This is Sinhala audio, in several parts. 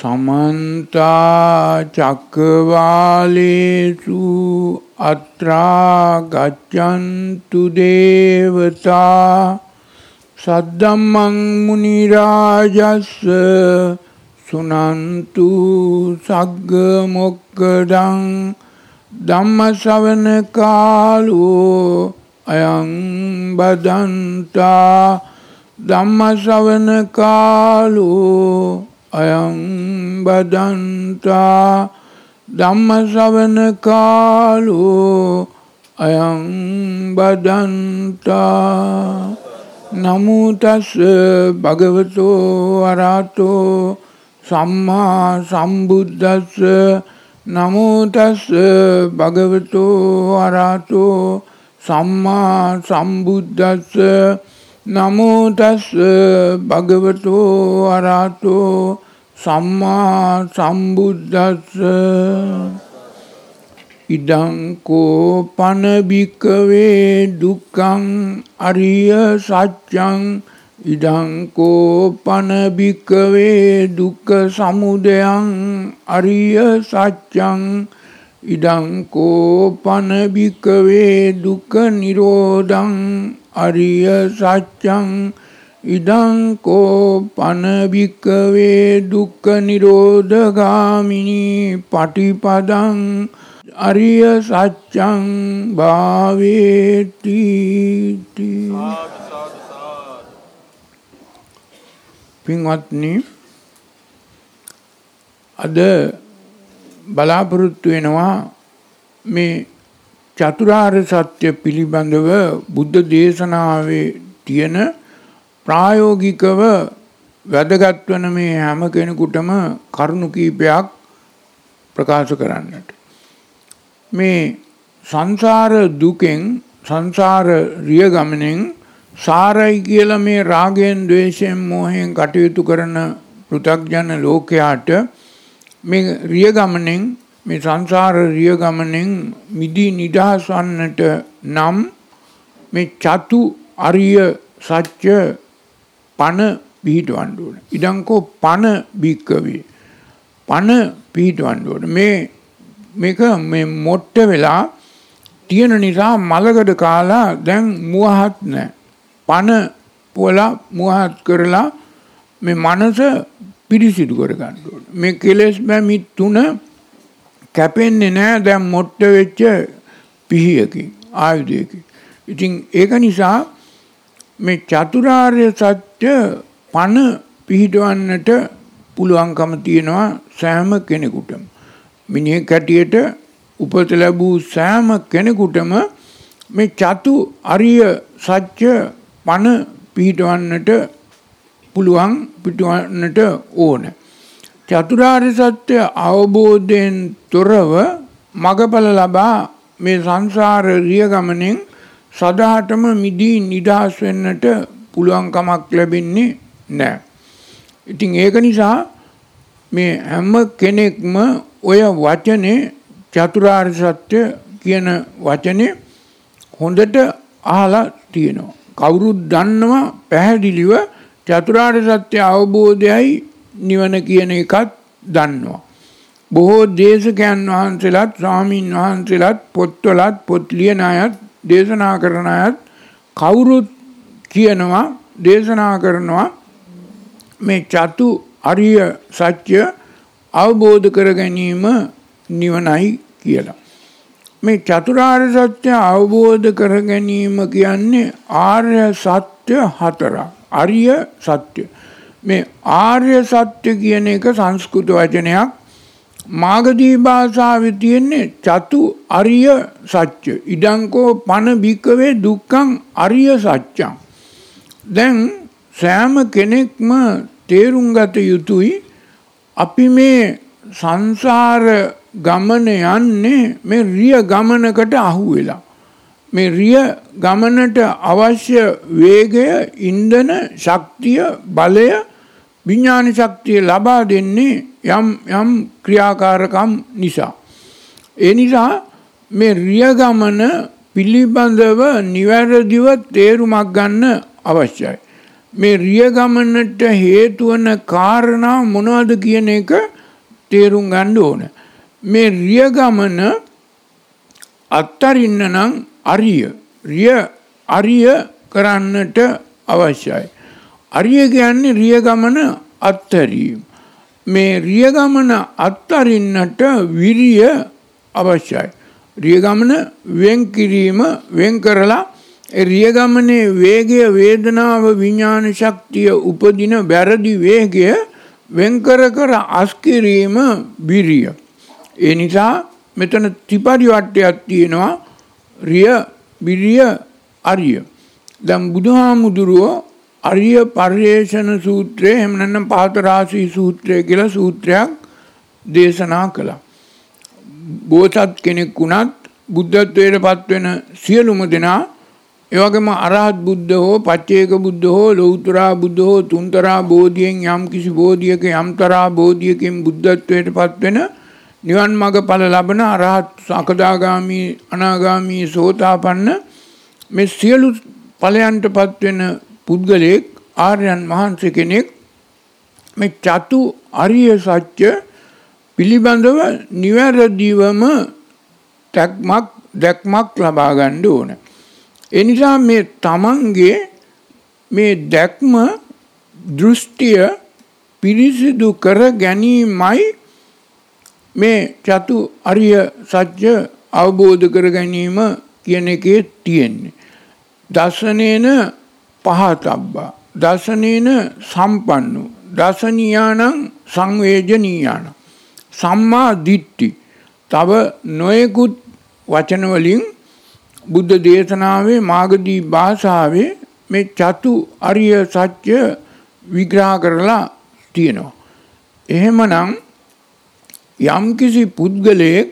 समन्ता चक्रवालेषु अत्रा गच्छन्तु देवता सद्धम्मं मुनिराजस्य सुनन्तु सग्ग मोक्खदं धम्मश्रवण कालो अयं बदन्ता धम्मश्रवण कालो अयं बदन्ता धम्मश्रवण कालो अयं बदन्ता नमो तस्स भगवतो अरहतो सम्मा सम्बुद्धस्स नमो तस्स भगवतो अरहतो सम्मा सम्बुद्धस्स नमो तस्स भगवतो अरहतो सम्मा सम्बुद्धस्स इदं कोपन भिक्खवे दुक्खं अरिय सत्यं इदं कोपन भिक्खवे दुक्ख समुदयं अरिय सत्यं इदं कोपन भिक्खवे दुक्ख निरोधं अरिय सत्यं इदं कोपन भिक्खवे दुक्ख निरोधगामिनी पटिपदं अरिय सत्यं भावेति පින්වත්නි අද බලාපොරොත්තු වෙනවා මේ චතුරාර්ය සත්‍ය පිළිබඳව බුද්ධ දේශනාවේ තියෙන ප්‍රායෝගිකව වැදගත් වන මේ හැම කෙනෙකුටම කරුණු කීපයක් ප්‍රකාශ කරන්නට මේ සංසාර දුකෙන් සංසාර රිය ගමනෙන් සාරයි කියලා මේ රාගයෙන් ද්වේෂයෙන් මෝහයෙන් කටයුතු කරන පෘථග්ජන ලෝකයාට මේ රිය ගමනෙන් මේ සංසාර රිය ගමනෙන් මිදී නිදහස් වන්නට නම් මේ චතු අරිය සත්‍ය පන පිහිටවන්න ඕන. ඉදංකෝ පන භික්ඛවේ පන පිහිටවන්න ඕන. මේක මේ මොට්ට වෙලා තියෙන නිසා මලකඩ කාලා දැන් මුවහත් නැහැ. පන පොලා මුවහත් කරලා මේ මනස පිරිසිදු කර ගන්න ඕනේ. මේ කෙලෙස් බැමි තුන කැපෙන්නේ නැහැ දැන් මොට්ට වෙච්ච පිහියකින් ආයුධයකින්. ඉතින් ඒක නිසා මේ චතුරාර්ය සත්‍ය පන පිහිටවන්නට පුළුවන්කම තියෙනවා සෑම කෙනෙකුටම. මිනිහෙක් හැටියට උපත ලැබූ සෑම කෙනෙකුටම මේ චතු අරිය සත්‍ය පන පිහිටවන්නට පුළුවන් පිටවන්නට ඕන. චතුරාර්ය සත්‍ය අවබෝධයෙන් තොරව මගඵල ලබා මේ සංසාර රිය ගමනෙන් සදාටම මිදී නිදහස් වෙන්නට පුළුවන් කමක් ලැබෙන්නේ නැහැ. ඉතින් ඒක නිසා මේ හැම කෙනෙක්ම ඔය වචනේ චතුරාර්ය සත්‍ය කියන වචනේ හොඳට අහලා තියෙනවා. කවුරුත් දන්නවා පැහැදිලිව චතුරාර්ය සත්‍ය අවබෝධයයි නිවන කියන එකත් දන්නවා. බොහෝ දේශකයන් වහන්සේලාත් ස්වාමීන් වහන්සේලාත් පොත්වලත් පොත් ලියන අයත් දේශනා කරන අයත් කවුරුත් කියනවා දේශනා කරනවා මේ චතු අරිය සත්‍ය අවබෝධ කර ගැනීම නිවනයි කියලා. මේ චතුරාර්ය සත්‍ය අවබෝධ කර ගැනීම කියන්නේ ආර්ය සත්‍ය හතරක්. අරිය සත්‍ය. මේ ආර්ය සත්‍ය කියන එක සංස්කෘත වචනයක්. මාගධී භාෂාවේ තියෙන්නේ චතු අරිය සත්‍ය. ඉදංකෝ පන භික්ඛවේ දුක්ඛං අරිය සත්‍යං. දැන් සෑම කෙනෙක්ම තේරුම් ගත යුතුයි අපි මේ සංසාර ගමන යන්නේ මේ රිය ගමනකට අහු වෙලා. මේ රිය ගමනට අවශ්‍ය වේගය, ඉන්ධන, ශක්තිය, බලය, විඥාන ශක්තිය ලබා දෙන්නේ යම් ක්‍රියාකාරකම් නිසා. ඒ නිසා මේ රිය ගමන පිළිබඳව නිවැරදිව තේරුමක් ගන්න අවශ්‍යයි. මේ රිය ගමනට හේතු වන කාරණා මොනවද කියන එක තේරුම් ගන්න ඕන. මේ රිය ගමන අත්තරින්න නම් අරිය කරන්නට අවශ්‍යයි. අරිය කියන්නේ රිය ගමන අත්තරීම. මේ රිය ගමන අත්තරින්නට විරිය අවශ්‍යයි. රිය ගමන වෙන් කිරීම වෙන් කරලා රිය ගමනේ වේගය වේදනාව විඥාන ශක්තිය උපදින වැරදි වේගය වෙන් කර අස්කිරීම විරිය. ඒ නිසා මෙතන ත්‍රිපරිවට්ටයක් තියෙනවා රිය විරිය අරිය. දැන් බුදුහාමුදුරුවෝ අරිය පරිේෂණ සූත්‍රය එහෙම නැත්නම් පාතරාසී සූත්‍රය කියලා සූත්‍රයක් දේශනා කළා. බෝසත් කෙනෙක් වුණත් බුද්ධත්වයට පත් වෙන සියලුම දෙනා ඒ වගේම අරහත් බුද්ධ හෝ පච්චේක බුද්ධ හෝ ලෞතරා බුද්ධ හෝ තුන්තරා බෝධියෙන් යම් කිසි බෝධියක යම්තරා බෝධියකින් බුද්ධත්වයට පත් වෙන නිවන් මඟ ඵල ලබන අරහත් සකදාගාමි අනාගාමි සෝතාපන්න මේ සියලු ඵලයන්ට පත් වෙන පුද්ගලයෙක් ආර්යයන් වහන්සේ කෙනෙක් මේ චතු අරිය සත්‍ය පිළිබඳව නිවැරදිවම දැක්මක් ලබා ගන්න ඕන. ඒ නිසා මේ තමන්ගේ මේ දැක්ම දෘෂ්ටිය පිරිසිදු කර ගැනීමයි මේ චතු අරිය සත්‍ය අවබෝධ කර ගැනීම කියන එකේ තියෙන්නේ. දසනේන පහතබ්බා දසනේන සම්පන්නෝ දසනීයානං සංවේජනීයානං සම්මා දිට්ඨි. තව නොයෙකුත් වචන වලින් බුද්ධ දේශනාවේ මාගදී භාෂාවේ මේ චතු අරිය සත්‍ය විග්‍රහ කරලා තියෙනවා. එහෙමනම් යම්කිසි පුද්ගලයෙක්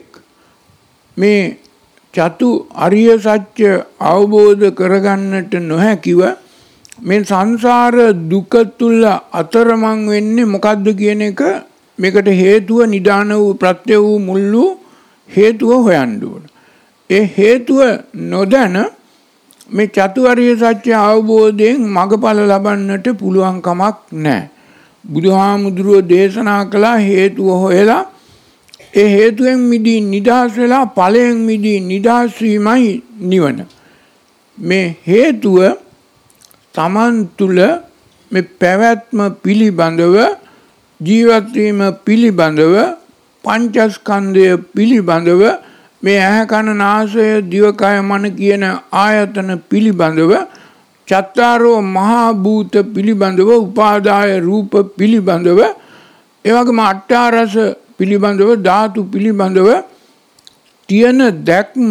මේ චතු අරිය සත්‍ය අවබෝධ කරගන්නට නොහැකිව මේ සංසාර දුක තුල අතරමං වෙන්නේ මොකද්ද කියන එක මේකට හේතුව නිදාන වූ ප්‍රත්‍ය වූ මුල් වූ හේතුව හොයන්න ඕන. ඒ හේතුව නොදැන මේ චතු අරිය සත්‍ය අවබෝධයෙන් මඟඵල ලබන්නට පුළුවන් කමක් නැහැ. බුදුහාමුදුරුවෝ දේශනා කළා හේතුව හොයලා ඒ හේතුවෙන් මිදී නිදහස් වෙලා ඵලයෙන් මිදී නිදහස් වීමයි නිවන. මේ හේතුව තමන් තුළ මේ පැවැත්ම පිළිබඳව ජීවත් වීම පිළිබඳව පංචස්කන්ධය පිළිබඳව මේ ඇහැ කන නාසය දිවකය මන කියන ආයතන පිළිබඳව චත්තාරෝ මහා භූත පිළිබඳව උපාදාය රූප පිළිබඳව ඒ වගේම අට්ඨාරස පිළිබඳව ධාතු පිළිබඳව තියෙන දැක්ම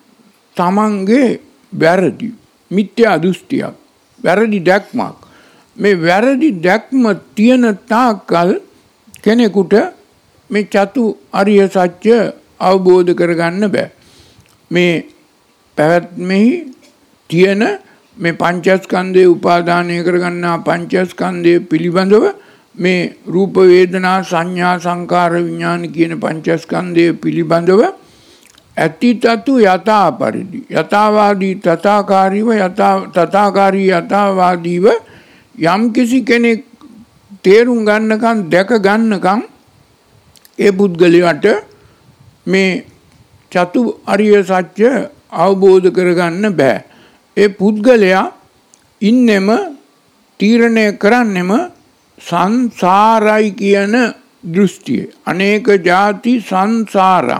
තමන්ගේ වැරදි මිත්‍යා දෘෂ්ටියක් වැරදි දැක්මක්. මේ වැරදි දැක්ම තියෙන තාක්කල් කෙනෙකුට මේ චතු අරිය සත්‍ය අවබෝධ කරගන්න බෑ. මේ පැවැත්මෙහි තියෙන මේ පංචස්කන්ධය උපාදානය කරගන්නා පංචස්කන්ධය පිළිබඳව මේ රූප වේදනා සංඥා සංකාර විඥාන කියන පංචස්කන්ධය පිළිබඳව ඇතිතතු යථා පරිදි යථාවාදී තථාකාරීව තථාකාරී යථාවාදීව යම් කිසි කෙනෙක් තේරුම් ගන්නකම් දැක ගන්නකම් ඒ පුද්ගලයාට මේ චතු අරිය සත්‍ය අවබෝධ කරගන්න බෑ. ඒ පුද්ගලයා ඉන්නෙම තීරණය කරන්නෙම සංසාරයි කියන දෘෂ්ටිය. අනේක ಜಾති සංසාරං.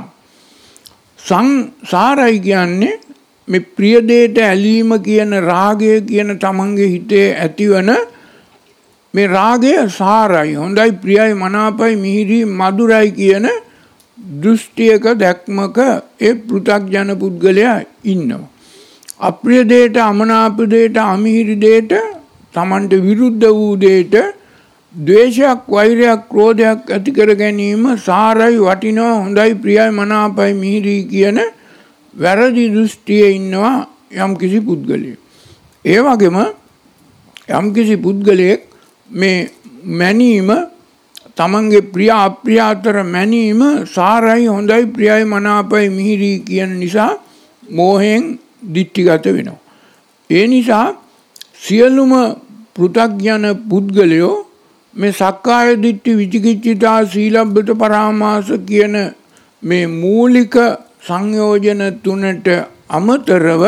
සංසාරයි කියන්නේ මේ ප්‍රිය දෙයට ඇලීම කියන රාගය කියන තමන්ගේ හිතේ ඇතිවන මේ රාගය සාරයි හොඳයි ප්‍රියයි මනාපයි මිහිරි මధుරයි කියන දෘෂ්ටියක දැක්මක ඒ පෘථග්ජන පුද්ගලයා ඉන්නවා. අප්‍රිය දෙයට අමනාප දෙයට අමිහිරි දෙයට තමන්ට විරුද්ධ වූ දෙයට ද්වේෂයක් වෛරයක් ක්‍රෝධයක් ඇති කර ගැනීම සාරයි වටිනවා හොඳයි ප්‍රියයි මනාපයි මිහිරි කියන වැරදි දෘෂ්ටියේ ඉන්නවා යම්කිසි පුද්ගලයෙක්. ඒ වගේම යම්කිසි පුද්ගලයෙක් මේ මැනීම තමන්ගේ ප්‍රිය අප්‍රිය අතර මැනීම සාරයි හොඳයි ප්‍රියයි මනාපයි මිහිරි කියන නිසා මෝහයෙන් දිට්ඨිගත වෙනවා. ඒ නිසා සියලුම පෘථග්ජන පුද්ගලයෝ මේ සක්කාය දිට්ඨි විචිකිච්ඡිතා සීලබ්බත පරාමාස කියන මේ මූලික සංයෝජන තුනට අමතරව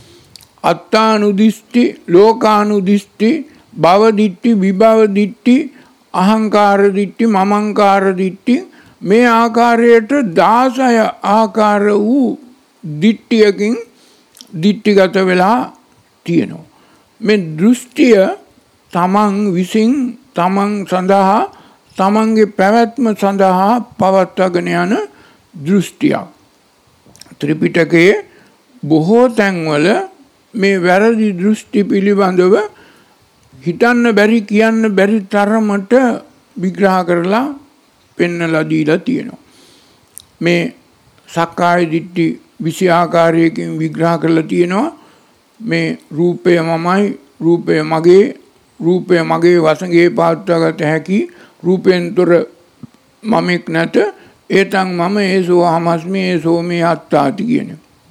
අත්තානුදිෂ්ටි, ලෝකානුදිෂ්ටි, භව දිට්ඨි, විභව දිට්ඨි, අහංකාර දිට්ඨි, මමංකාර දිට්ඨි මේ ආකාරයට 16 ආකාර වූ දිට්ඨියකින් දිට්ඨිගත වෙලා තියෙනවා. මේ දෘෂ්ටිය තමන් විසින් තමන් සඳහා තමන්ගේ පැවැත්ම සඳහා පවත්වාගෙන යන දෘෂ්ටියක්. ත්‍රිපිටකයේ බොහෝ තැන්වල මේ වැරදි දෘෂ්ටි පිළිබඳව හිතන්න බැරි කියන්න බැරි තරමට විග්‍රහ කරලා පෙන්නලා දීලා තියෙනවා. මේ සක්කාය දිට්ඨි 20 ආකාරයකින් විග්‍රහ කරලා තියෙනවා. මේ රූපය මමයි, රූපය මගේ, රූපය මගේ වශයෙන් පාත්වාගත හැකි, රූපෙන්තර මමෙක් නැත, ඒතං මම ඒසෝ හමස්මි ඒසෝ මේ අත්තාති කියන.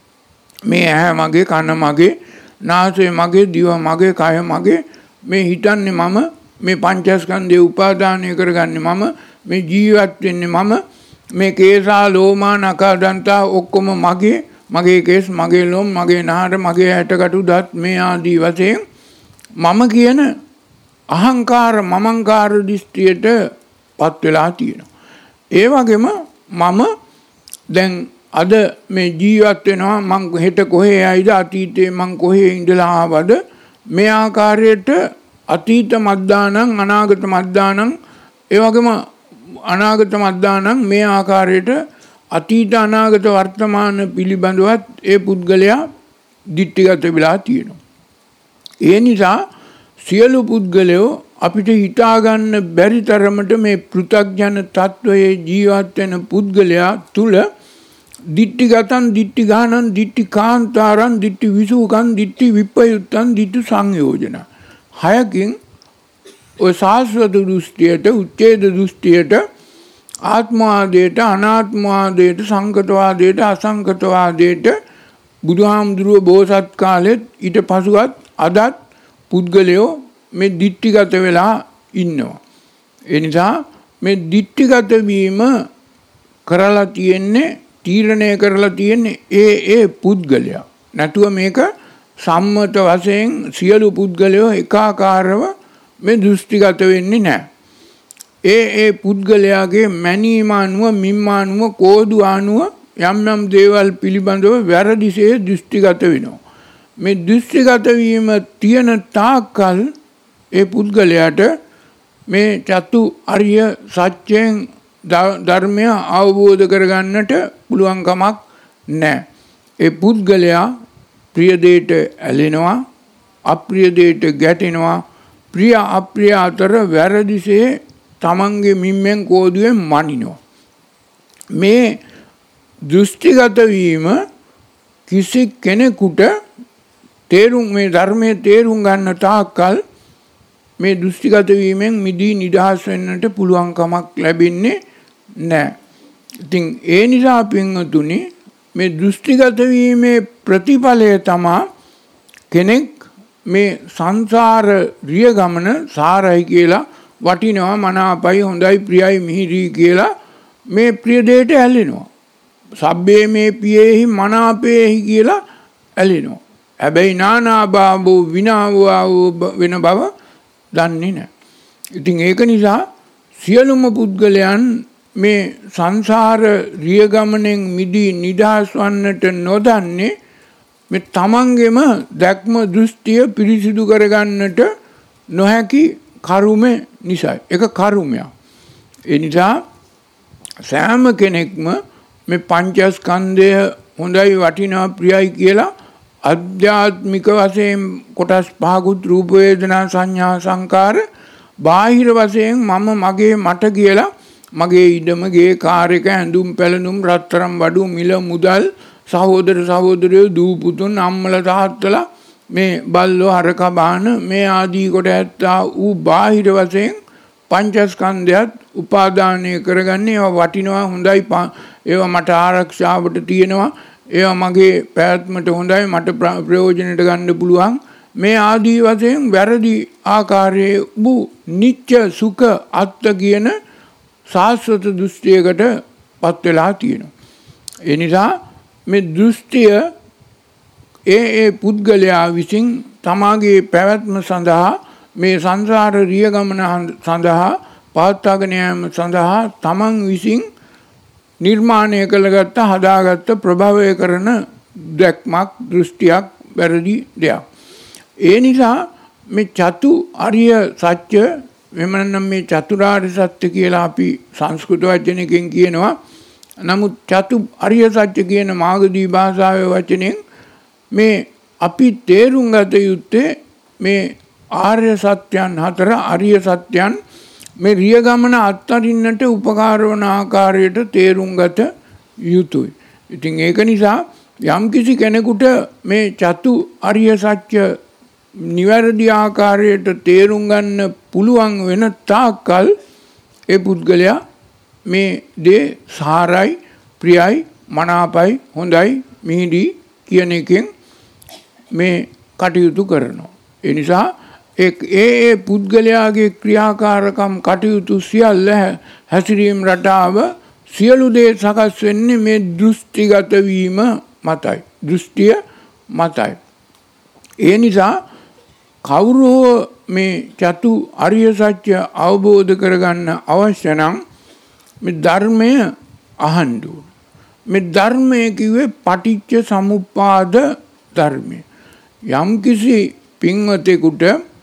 මේ ඇහැ මගේ, කන මගේ, නාසය මගේ, දිව මගේ, කය මගේ, මේ හිතන්නේ මම, මේ පංචස්කන්ධය උපාදානය කරගන්නේ මම, මේ ජීවත් වෙන්නේ මම, මේ කේසා ලෝමා නඛා දන්තා ඔක්කොම මගේ, මගේ කේස්, මගේ ලොම්, මගේ නහර, මගේ ඇටකටු දත් මේ ආදී වශයෙන් මම කියන අහංකාර මමංකාර දිස්ත්‍රියට පත් වෙලා තියෙනවා. ඒ වගේම මම දැන් අද මේ ජීවත් වෙනවා, මං හෙට කොහේ යයිද, අතීතේ මං කොහේ ඉඳලා ආවද, මේ ආකාරයට අතීත මද්දානං අනාගත මද්දානං, ඒ වගේම අනාගත මද්දානං මේ ආකාරයට අතීත අනාගත වර්තමාන පිළිබඳවත් ඒ පුද්ගලයා දිට්ඨිගත වෙලා තියෙනවා. ඒ නිසා සියලු පුද්ගලයෝ අපිට හිතා ගන්න බැරි තරමට මේ පෘථග්ජන තත්වයේ ජීවත් වෙන පුද්ගලයා තුල දිට්ඨිගතං, දිට්ඨිගානං, දිට්ඨිකාන්තාරං, දිට්ඨි විසුකං, දිට්ඨි විප්පයුත්තං, දිට්ඨි සංයෝජන 6කින් ඔය සාස්වත දෘෂ්ටියට, උච්ඡේද දෘෂ්ටියට, ආත්මවාදයට, අනාත්මවාදයට, සංකතවාදයට, අසංකතවාදයට බුදුහාමුදුරුවෝ බෝසත් කාලෙත් ඊට පසුවත් අදත් පුද්ගලයෝ මේ දිට්ඨිගත වෙලා ඉන්නවා. ඒ නිසා මේ දිට්ඨිගත වීම කරලා තියෙන්නේ, තීරණය කරලා තියෙන්නේ ඒ පුද්ගලයා. නැතුව මේක සම්මත වශයෙන් සියලු පුද්ගලයෝ එකාකාරව මේ දෘෂ්ටිගත වෙන්නේ නැහැ. ඒ පුද්ගලයාගේ මැනීම අනුව, මිම්ම අනුව, කෝදු අනුව යම් යම් දේවල් පිළිබඳව වැරදිසේ දෘෂ්ටිගත වෙනවා. මේ දෘෂ්ටිගත වීම තියෙන තාක්කල් ඒ පුද්ගලයාට මේ චතු අරිය සත්‍යයෙන් ධර්මය අවබෝධ කරගන්නට පුළුවන් කමක් නැහැ. ඒ පුද්ගලයා ප්‍රිය දෙයට ඇලෙනවා, අප්‍රිය දෙයට ගැටෙනවා, ප්‍රිය අප්‍රිය අතර වැරදිසේ තමන්ගේ මිම්මෙන් කෝදුවෙන් මනිනවා. මේ දෘෂ්ටිගත වීම කිසි කෙනෙකුට මේ ධර්මයේ තේරුම් ගන්න තාක්කල් මේ දෘෂ්ටිගත වීමෙන් මිදී නිදහස් වෙන්නට පුළුවන් කමක් ලැබෙන්නේ නැහැ. ඉතින් ඒ නිසා පින්වතුනි, මේ දෘෂ්ටිගත වීමේ ප්‍රතිඵලය තමයි කෙනෙක් මේ සංසාර රිය ගමන සාරයි කියලා, වටිනවා, මනාපයි, හොඳයි, ප්‍රියයි, මිහිරි කියලා මේ ප්‍රිය දෙයට ඇලෙනවා. සබ්බේ මේ පියේහි මනාපේහි කියලා ඇලෙනවා. හැබැයි නානාභාවෝ විනාවෝ වෙන බව දන්නේ නැහැ. ඉතින් ඒක නිසා සියලුම පුද්ගලයන් මේ සංසාර රිය ගමනෙන් මිදී නිදහස් වන්නට නොදන්නේ මේ තමන්ගේම දැක්ම දෘෂ්ටිය පිරිසිදු කරගන්නට නොහැකි කරුමෙ නිසා. ඒක කරුමයක්. ඒ නිසා සෑම කෙනෙක්ම මේ පංචස්කන්ධය හොඳයි, වටිනා, ප්‍රියයි කියලා අධ්‍යාත්මික වශයෙන් කොටස් 5කුත් රූප, වේදනා, සංඥා, සංකාර, බාහිර වශයෙන් මම, මගේ, මට කියලා මගේ ඉඩම, ගේ, කාර් එක, ඇඳුම් පැළඳුම්, රත්තරන් බඩු, මිල මුදල්, සහෝදර සහෝදරයෝ, දූ පුතුන්, අම්මලා තාත්තලා, මේ බල්ලෝ හරක බාන මේ ආදී කොට ඇත්තා වූ බාහිර වශයෙන් පංචස්කන්ධයත් උපාදානය කරගන්නේ. ඒවා වටිනවා, හොඳයි, ඒවා මට ආරක්ෂාවට තියෙනවා, ඒවා මගේ පැවැත්මට හොඳයි, මට ප්‍රයෝජනට ගන්න පුළුවන්, මේ ආදී වශයෙන් වැරදි ආකාරයේ වූ නිත්‍ය සුඛ අත්ත කියන සාස්වත දෘෂ්ටියකට පත් වෙලා තියෙනවා. ඒ නිසා මේ දෘෂ්ටිය ඒ පුද්ගලයා විසින් තමාගේ පැවැත්ම සඳහා මේ සංසාර රිය ගමන සඳහා පවත්වාගෙන යාම සඳහා තමන් විසින් නිර්මාණය කළගත්ත හදාගත්ත ප්‍රභවය කරන දැක්මක් දෘෂ්ටියක් වැරදි දෙයක්. ඒ නිසා මේ චතු අරිය සත්‍ය වෙමනම් මේ චතුරාර්ය සත්‍ය කියලා අපි සංස්කෘත වචනකින් කියනවා. නමුත් චතු අරිය සත්‍ය කියන මාගදී භාෂාවේ වචනෙන් මේ අපි තේරුම් ගත යුත්තේ මේ ආර්ය සත්‍යයන් හතර අරිය සත්‍යයන් මේ රිය ගමන අත්හරින්නට උපකාර වන ආකාරයට තේරුම් ගත යුතුයි. ඉතින් ඒක නිසා යම්කිසි කෙනෙකුට මේ චතු අරිය සත්‍ය නිවැරදි ආකාරයට තේරුම් ගන්න පුළුවන් වෙන තාක්කල් ඒ පුද්ගලයා මේ දේ සාරයි ප්‍රියයි මනාපයි හොඳයි මිහිරි කියන එකෙන් මේ කටයුතු කරනවා. ඒ නිසා ඒ පුද්ගලයාගේ ක්‍රියාකාරකම් කටයුතු සියල්ල හැසිරීම් රටාව සියලු දේ සකස් වෙන්නේ මේ දෘෂ්ටිගත වීම මතයි. දෘෂ්ටිය මතයි. ඒ නිසා කවුරු මේ චතු අරිය සත්‍ය අවබෝධ කරගන්න අවශ්‍ය නම් මේ ධර්මය අහන්න ඕන. මේ ධර්මය කිව්වේ පටිච්ච සමුප්පාද ධර්මය. යම්කිසි පින්වතෙකුට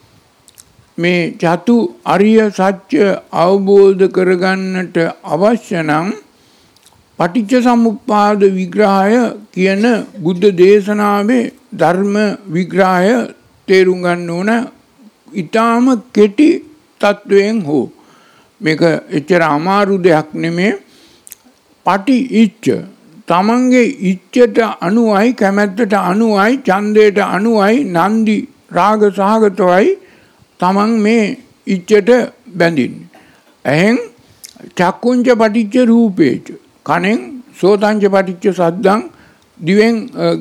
මේ චතු අරිය සත්‍ය අවබෝධ කරගන්නට අවශ්‍ය නම් පටිච්ච සමුප්පාද විග්‍රහය කියන බුද්ධ දේශනාවේ ධර්ම විග්‍රහය තේරුම් ගන්න ඕන. ඊටාම කෙටි තත්වයෙන් හෝ මේක එච්චර අමාරු දෙයක් නෙමෙයි. පටි ඉච්ඡ තමන්ගේ ඉච්ඡට අනුවයි කැමැත්තට අනුවයි ඡන්දයට අනුවයි නන්දි රාග සහගතවයි තමන් මේ ඉච්ඡට බැඳින්නේ. එහෙන් චක්කුංච පටිච්ච රූපේච කනෙන් සෝතංච පටිච්ච සද්දං දිවෙන්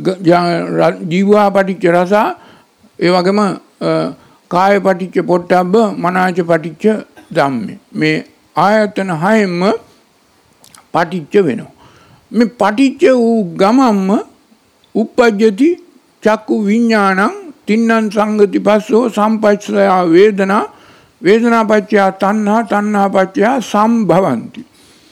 ජීවා පටිච්ච රස ඒ වගේම කාය පටිච්ච පොට්ටබ්බ මනාච පටිච්ච ධම්මේ මේ ආයතන හයෙම පටිච්ච වෙනවා. මේ පටිච්ච වූ ගමම්ම උප්පජ්ජති චක්කු විඥානං තින්නං සංගති පස්සෝ සම්පස්සය වේදනා වේදනාපච්චය තණ්හා තණ්හාපච්චය සම්භවಂತಿ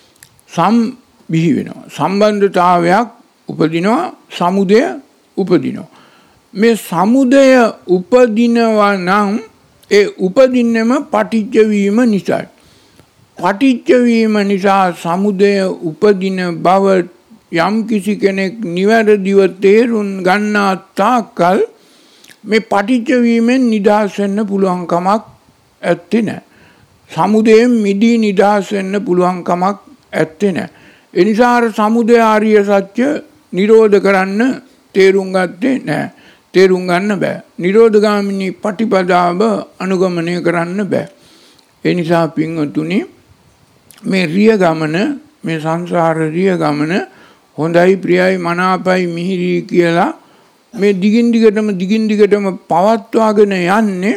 බිහි වෙනවා. සම්බන්ධතාවයක් උපදිනවා. සමුදය උපදිනවා. මේ සමුදය උපදිනවා නම් ඒ උපදින්නෙම පටිච්ච වීම නිසායි. පටිච්ච වීම නිසා සමුදය උපදින බව යම් කිසි කෙනෙක් නිවැරදිව තේරුම් ගන්නා තාක්කල් මේ පටිච්ච වීමෙන් නිදහස් වෙන්න පුළුවන් කමක් ඇත්තේ නැහැ. සමුදයෙන් මිදී නිදහස් වෙන්න පුළුවන් කමක් ඇත්තේ නැහැ. ඒ නිසා සමුදය ආර්ය සත්‍ය නිරෝධ කරන්න තේරුම් ගත්තේ නැහැ. තේරුම් ගන්න බෑ. නිරෝධගාමිනී පටිපදාව අනුගමනය කරන්න බෑ. ඒ නිසා පින්වතුනි මේ රිය ගමන මේ සංසාර රිය ගමන හොඳයි ප්‍රියයි මනාපයි මිහිරි කියලා මේ දිගින් දිගටම පවත්වාගෙන යන්නේ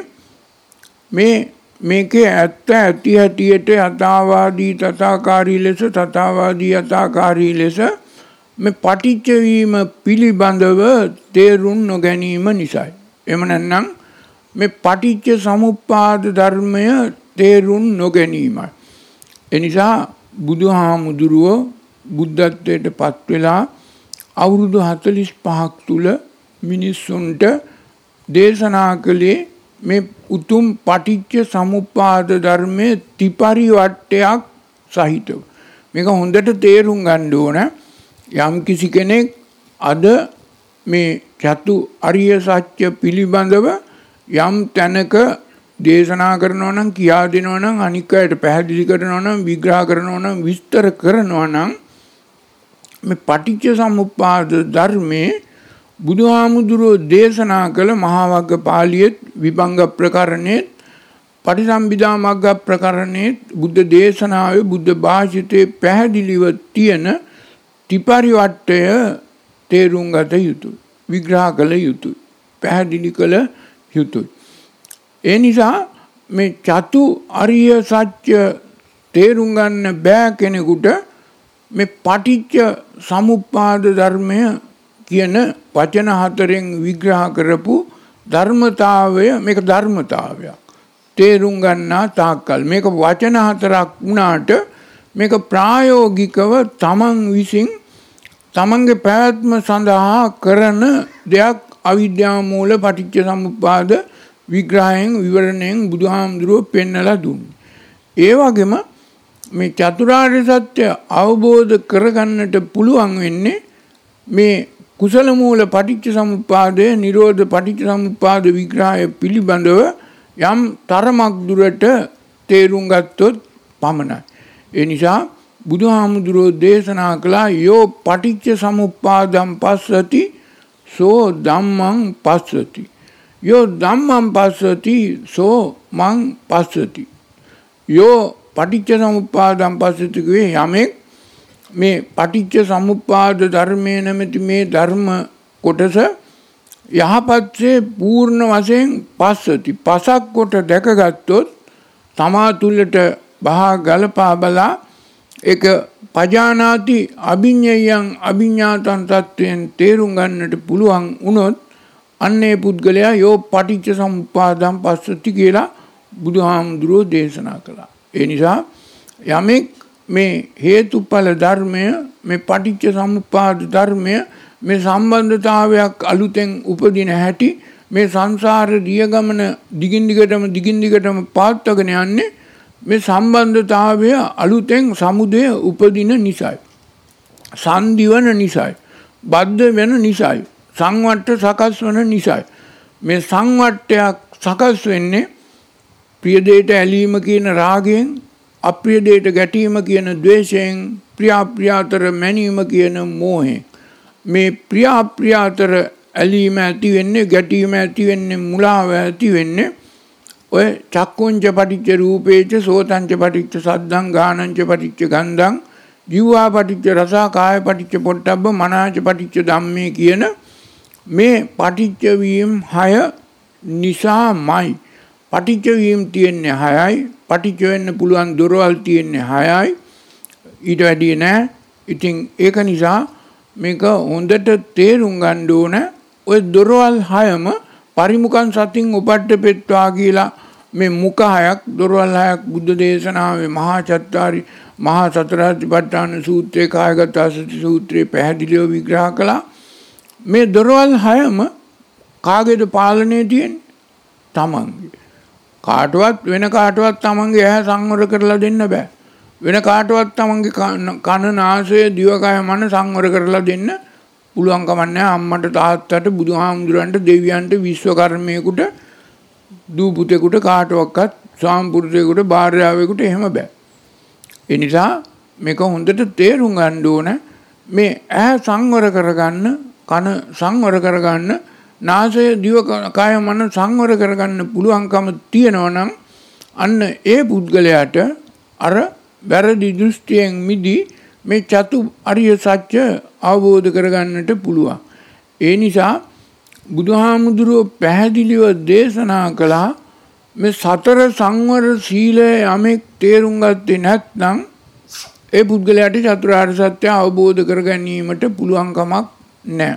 මේකේ ඇත්ත ඇති හැටියට යථාවාදී තථාකාරී ලෙස තථාවාදී යථාකාරී ලෙස මේ පටිච්ච වීම පිළිබඳව තේරුම් නොගැනීම නිසායි. එහෙම නැත්නම් මේ පටිච්ච සමුප්පාද ධර්මය තේරුම් නොගැනීමයි. එනිසා බුදුහාමුදුරුවෝ බුද්ධත්වයට පත් වෙලා අවුරුදු 45ක් තුල මිනිස්සුන්ට දේශනා කළේ මේ උතුම් පටිච්ච සමුප්පාද ධර්මයේ ත්‍රිපරිවට්ටයක් සහිතව. මේක හොඳට තේරුම් ගන්න ඕන. යම් කිසි කෙනෙක් අද මේ චතු අරිය සත්‍ය පිළිබඳව යම් තැනක දේශනා කරනවා නම් කියා දෙනවා නම් අනික් අයට පැහැදිලි කරනවා නම් විග්‍රහ කරනවා නම් විස්තර කරනවා නම් මේ පටිච්ච සමුප්පාද ධර්මයේ බුදුහාමුදුරුවෝ දේශනා කළ මහා වග්ග පාළියේ විභංග ප්‍රකරණයේ පටිසම්භිදා මග්ග ප්‍රකරණයේ බුද්ධ දේශනාවේ බුද්ධ භාෂිතේ පැහැදිලිව තියෙන ත්‍රිපරිවට්ටය තේරුම් ගත යුතුයි. විග්‍රහ කළ යුතුයි. පැහැදිලි කළ යුතුයි. ඒ නිසා මේ චතු අරිය සත්‍ය තේරුම් ගන්න බෑ කෙනෙකුට මේ පටිච්ච සමුප්පාද ධර්මය කියන වචන හතරෙන් විග්‍රහ කරපු ධර්මතාවය මේක ධර්මතාවයක්. තේරුම් ගන්නා තාක්කල් මේක වචන හතරක් වුණාට මේක ප්‍රායෝගිකව තමන් විසින් තමන්ගේ පැවැත්ම සඳහා කරන දෙයක් අවිද්‍යා මූල පටිච්ච සමුප්පාද විග්‍රහයෙන් විවරණයෙන් බුදුහාමුදුරුවෝ පෙන්නලා දුන්නේ. ඒ වගේම මේ චතුරාර්ය සත්‍ය අවබෝධ කරගන්නට පුළුවන් වෙන්නේ මේ කුසල මූල පටිච්ච සමුප්පාදය නිරෝධ පටිච්ච සමුප්පාද විග්‍රහය පිළිබඳව යම් තරමක් දුරට තේරුම් ගත්තොත් පමණයි. ඒ නිසා බුදුහාමුදුරුවෝ දේශනා කළා යෝ පටිච්ච සමුප්පාදං පස්සති සෝ ධම්මං පස්සති. යෝ ධම්මං පස්සති සෝ මං පස්සති. යෝ පටිච්ච සමුප්පාදං පස්සති කියේ යමෙක් මේ පටිච්ච සමුප්පාද ධර්මයේ නැමැති මේ ධර්ම කොටස යහපත්සේ පූර්ණ වශයෙන් පස්සති පසක් කොට දැකගත්තොත් තමා තුළට බහා ගලපා බලා ඒක පජානාති අභිඤ්ඤයං අභිඤ්ඤාතං තත්වයෙන් තේරුම් ගන්නට පුළුවන් වුණොත් අන්නේ පුද්ගලයා යෝ පටිච්ච සමුප්පාදං පස්සති කියලා බුදුහාමුදුරුවෝ දේශනා කළා. ඒ නිසා යමෙක් මේ හේතුඵල ධර්මය මේ පටිච්ච සමුප්පාද ධර්මය මේ සම්බන්ධතාවයක් අලුතෙන් උපදින හැටි මේ සංසාර දිය ගමන දිගින් දිගටම පාත්වගෙන යන්නේ මේ සම්බන්ධතාවය අලුතෙන් සමුදය උපදින නිසායි. සංදිවන නිසායි. බද්ධ වෙන නිසායි. සංවට්ට සකස් වන නිසායි. මේ සංවට්ටයක් සකස් වෙන්නේ ප්‍රිය දෙයට ඇලීම කියන රාගයෙන්, අප්‍රිය දෙයට ගැටීම කියන ද්වේෂයෙන්, ප්‍රියාප්‍රියාතර මැනීම කියන මෝහයෙන්. මේ ප්‍රියාප්‍රියාතර ඇලීම ඇති වෙන්නේ, ගැටීම ඇති වෙන්නේ, මුලාව ඇති වෙන්නේ ඔය චක්කුංච පටිච්ච රූපේච සෝතංච පටිච්ච සද්දං ගානංච පටිච්ච ගන්ධං ජීවා පටිච්ච රසා කාය පටිච්ච පොට්ටබ්බ මනාච පටිච්ච ධම්මේ කියන මේ පටිච්ච වීම 6 නිසාමයි. පටිච්ච වීම තියෙන්නේ 6යි. පටිච්ච වෙන්න පුළුවන් දොරවල් තියෙන්නේ 6යි. ඊට වැඩි නෑ. ඉතින් ඒක නිසා මේක හොඳට තේරුම් ගන්න ඕන. ඔය දොරවල් 6ම පරිමුඛං සතින් උපට්ඨපෙත්වා කියලා මේ මුඛ 6ක් දොරවල් 6ක් බුද්ධ දේශනාවේ මහා චත්තාරි මහා සතරාතිපට්ඨාන සූත්‍රයේ කායගත සති සූත්‍රයේ පැහැදිලිව විග්‍රහ කළා. මේ දොරවල් 6ම කාගේද පාලනයේ තියෙන්නේ? තමන්ගේ. කාටවත් වෙන කාටවත් තමන්ගේ ඇහැ සංවර කරලා දෙන්න බෑ. වෙන කාටවත් තමන්ගේ කන නාසය දිවකය මන සංවර කරලා දෙන්න පුළුවන් කමක් නැහැ. අම්මට තාත්තට බුදුහාමුදුරන්ට දෙවියන්ට විශ්වකර්මයෙකුට දූ පුතෙකුට කාටවත් ස්වාමිපුරුෂයෙකුට භාර්යාවෙකුට එහෙම බෑ. ඒ නිසා මේක හොඳට තේරුම් ගන්න ඕන. මේ ඇහැ සංවර කරගන්න, කන සංවර කරගන්න, නාසය දිවකය මන සංවර කරගන්න පුළුවන්කම තියෙනවා නම් අන්න ඒ පුද්ගලයාට අර වැරදි දෘෂ්ටියෙන් මිදී මේ චතු අරිය සත්‍ය අවබෝධ කරගන්නට පුළුවන්. ඒ නිසා බුදුහාමුදුරුවෝ පැහැදිලිව දේශනා කළා මේ සතර සංවර සීලය යමෙක් තේරුම් ගත්තේ නැත්නම් ඒ පුද්ගලයාට චතුරාර්ය සත්‍ය අවබෝධ කර ගැනීමට පුළුවන් කමක් නැහැ.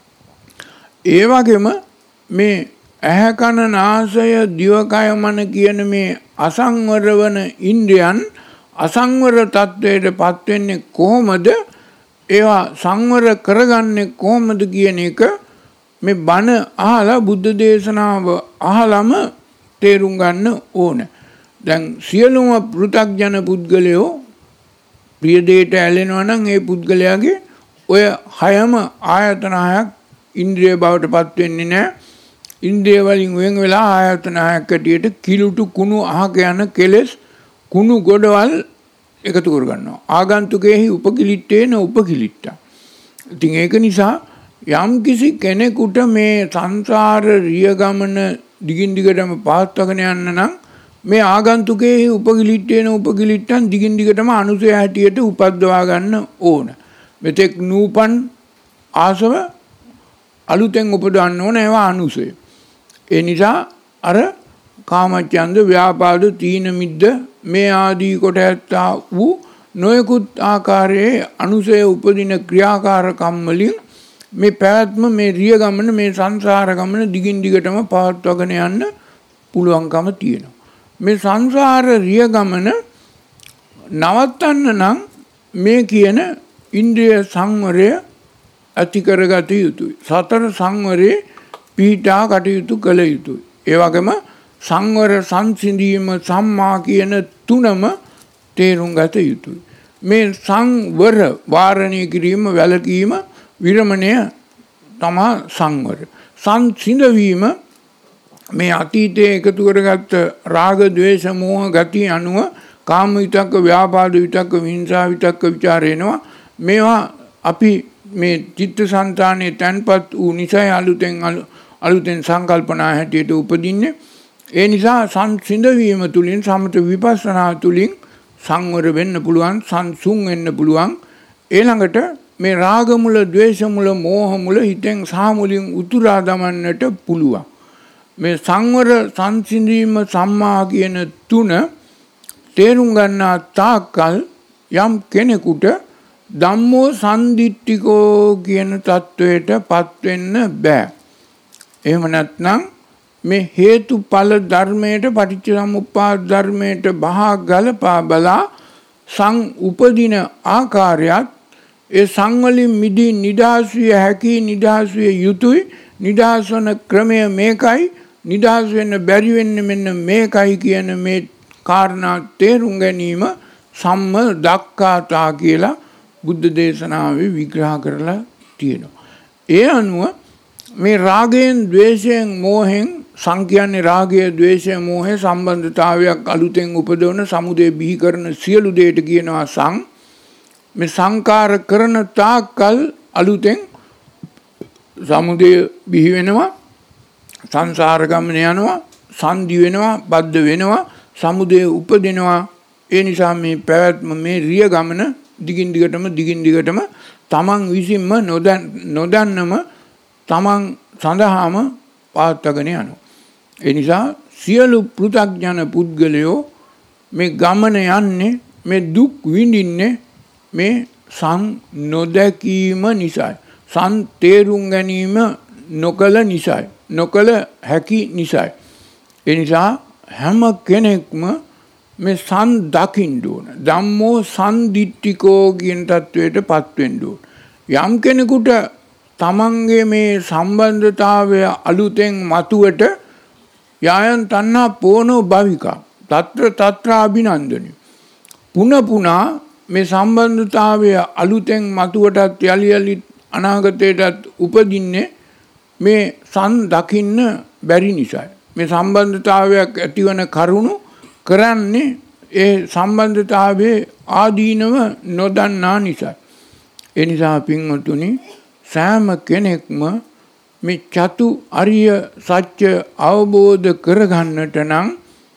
ඒ වගේම මේ ඇහැ කන නාසය දිවකය මන කියන මේ අසංවර වන ඉන්ද්‍රයන් අසංවර තත්වයට පත් වෙන්නේ කොහොමද? ඒවා සංවර කරගන්නේ කොහොමද කියන එක මේ බණ අහලා බුද්ධ දේශනාව අහලම තේරුම් ගන්න ඕන. දැන් සියලුම පෘථග්ජන පුද්ගලයෝ ප්‍රිය දෙයට ඇලෙනවා නම් ඒ පුද්ගලයාගේ ඔය 6ම ආයතන 6ක් ඉන්ද්‍රිය බවට පත් වෙන්නේ නැහැ. ඉන්ද්‍රිය වලින් වෙන් වෙලා ආයතන 6ක් ඇටියට කිලුටු කුණු අහක යන කෙලෙස් කුණු ගොඩවල් එකතු කර ගන්නවා. ආගන්තුකෙහි උපකිලිට්ඨේන උපකිලිට්ඨා. ඉතින් ඒක නිසා යම් කිසි කෙනෙකුට මේ සංසාර රිය ගමන දිගින් දිගටම පාත්වගෙන යන්න නම් මේ ආගන්තුකෙහි උපකිලිට්ඨේන උපකිලිට්ඨන් දිගින් දිගටම අනුසය හැටියට උපද්දවා ගන්න ඕන. මෙතෙක් නූපන් ආසව අලුතෙන් උපදවන්න ඕන ඒවා අනුසය. ඒ නිසා අර කාමච්ඡන්ද ව්‍යාපාද තීන මිද්ද මේ ආදී කොට ඇත්තා වූ නොයෙකුත් ආකාරයේ අනුසය උපදින ක්‍රියාකාරකම් වලින් මේ පැවැත්ම මේ රිය ගමන මේ සංසාර ගමන දිගින් දිගටම පවත්වාගෙන යන්න පුළුවන්කම තියෙනවා. මේ සංසාර රිය ගමන නවත්තන්න නම් මේ කියන ඉන්ද්‍රිය සංවරය ඇති කරගත යුතුයි. සතර සංවරේ පීඨා කටයුතු කළ යුතුයි. ඒ වගේම සංවර සංසිඳීම සම්මා කියන තුනම තේරුම් ගත යුතුයි. මේ සංවර වාරණය කිරීම වැළකීම විරමණය තමා සංවර. සංසිඳවීම මේ අතීතයේ එකතු කරගත්ත රාග ద్వේෂ මෝහ ගති අනුව කාම විතක්ක ව්‍යාපාද විතක්ක විහිංසා විතක්ක ਵਿਚාර එනවා. මේවා අපි මේ චිත්තසංතානයේ තැන්පත් වූ නිසා අලුතෙන් සංකල්පනා හැටියට උපදින්නේ. ඒ නිසා සංසිඳවීම තුලින් සමත විපස්සනා තුලින් සංවර වෙන්න පුළුවන්, සංසුන් වෙන්න පුළුවන්. ඊළඟට මේ රාග මුල, ద్వේෂ මුල, මෝහ මුල හිතෙන් සාමුලින් උතුරා දමන්නට පුළුවන්. මේ සංවර සංසිඳීම සම්මා කියන තුන තේරුම් ගන්නා තාක්කල් යම් කෙනෙකුට ධම්මෝ සම්දිට්ඨිකෝ කියන තත්වයට පත් වෙන්න බෑ. එහෙම නැත්නම් මේ හේතුඵල ධර්මයට පටිච්චසමුප්පාද ධර්මයට බහා ගලපා බලා උපදින ආකාරයත් ඒ සංවලින් මිදී නිදහස් විය හැකි, නිදහස් විය යුතුයි. නිදහස් වන ක්‍රමය මේකයි, නිදහස් වෙන්න බැරි වෙන්නේ මෙන්න මේකයි කියන මේ කාරණා තේරුම් ගැනීම සම්ම දක්ඛාතා කියලා බුද්ධ දේශනාවේ විග්‍රහ කරලා තියෙනවා. ඒ අනුව මේ රාගයෙන්, ద్వේෂයෙන්, මෝහෙන් සංඛ්‍යන්නේ රාගය, ద్వේෂය, මෝහය සම්බන්ධතාවයක් අලුතෙන් උපදවන සමුදය බිහි කරන සියලු දේට කියනවා සං. මේ සංකාර කරන තාක්කල් අලුතෙන් සමුදය බිහි වෙනවා, සංසාර ගමන යනවා, සංදි වෙනවා, බද්ධ වෙනවා, සමුදය උපදිනවා. ඒ නිසා මේ පැවැත්ම මේ රිය ගමන දිගින් දිගටම තමන් විසින්ම නොදන්නම තමන් සඳහාම පාත්වගෙන යනවා. ඒ නිසා සියලු පෘථග්ජන පුද්ගලයෝ මේ ගමන යන්නේ, මේ දුක් විඳින්නේ මේ සං නොදැකීම නිසායි. සං තේරුම් ගැනීම නොකල නිසායි. නොකල හැකි නිසායි. ඒ නිසා හැම කෙනෙක්ම මේ සං දකින්න ඕන. ධම්මෝ සම්දිට්ඨිකෝ කියන තත්වයට පත් වෙන්න ඕන. යම් කෙනෙකුට තමන්ගේ මේ සම්බන්ධතාවය අලුතෙන් මතුවට යායන් තණ්හා පෝනෝ භවිකා తත්‍ර අභිනන්දනි. පුනා මේ සම්බන්ධතාවය අලුතෙන් මතුවටත් යලි අනාගතයටත් උපදින්නේ මේ සං දකින්න බැරි නිසායි. මේ සම්බන්ධතාවයක් ඇතිවන කරුණු කරන්නේ ඒ සම්බන්ධතාවයේ ආදීනව නොදන්නා නිසා. ඒ නිසා පින්වතුනි, සෑම කෙනෙක්ම මේ චතු අරිය සත්‍ය අවබෝධ කරගන්නට නම්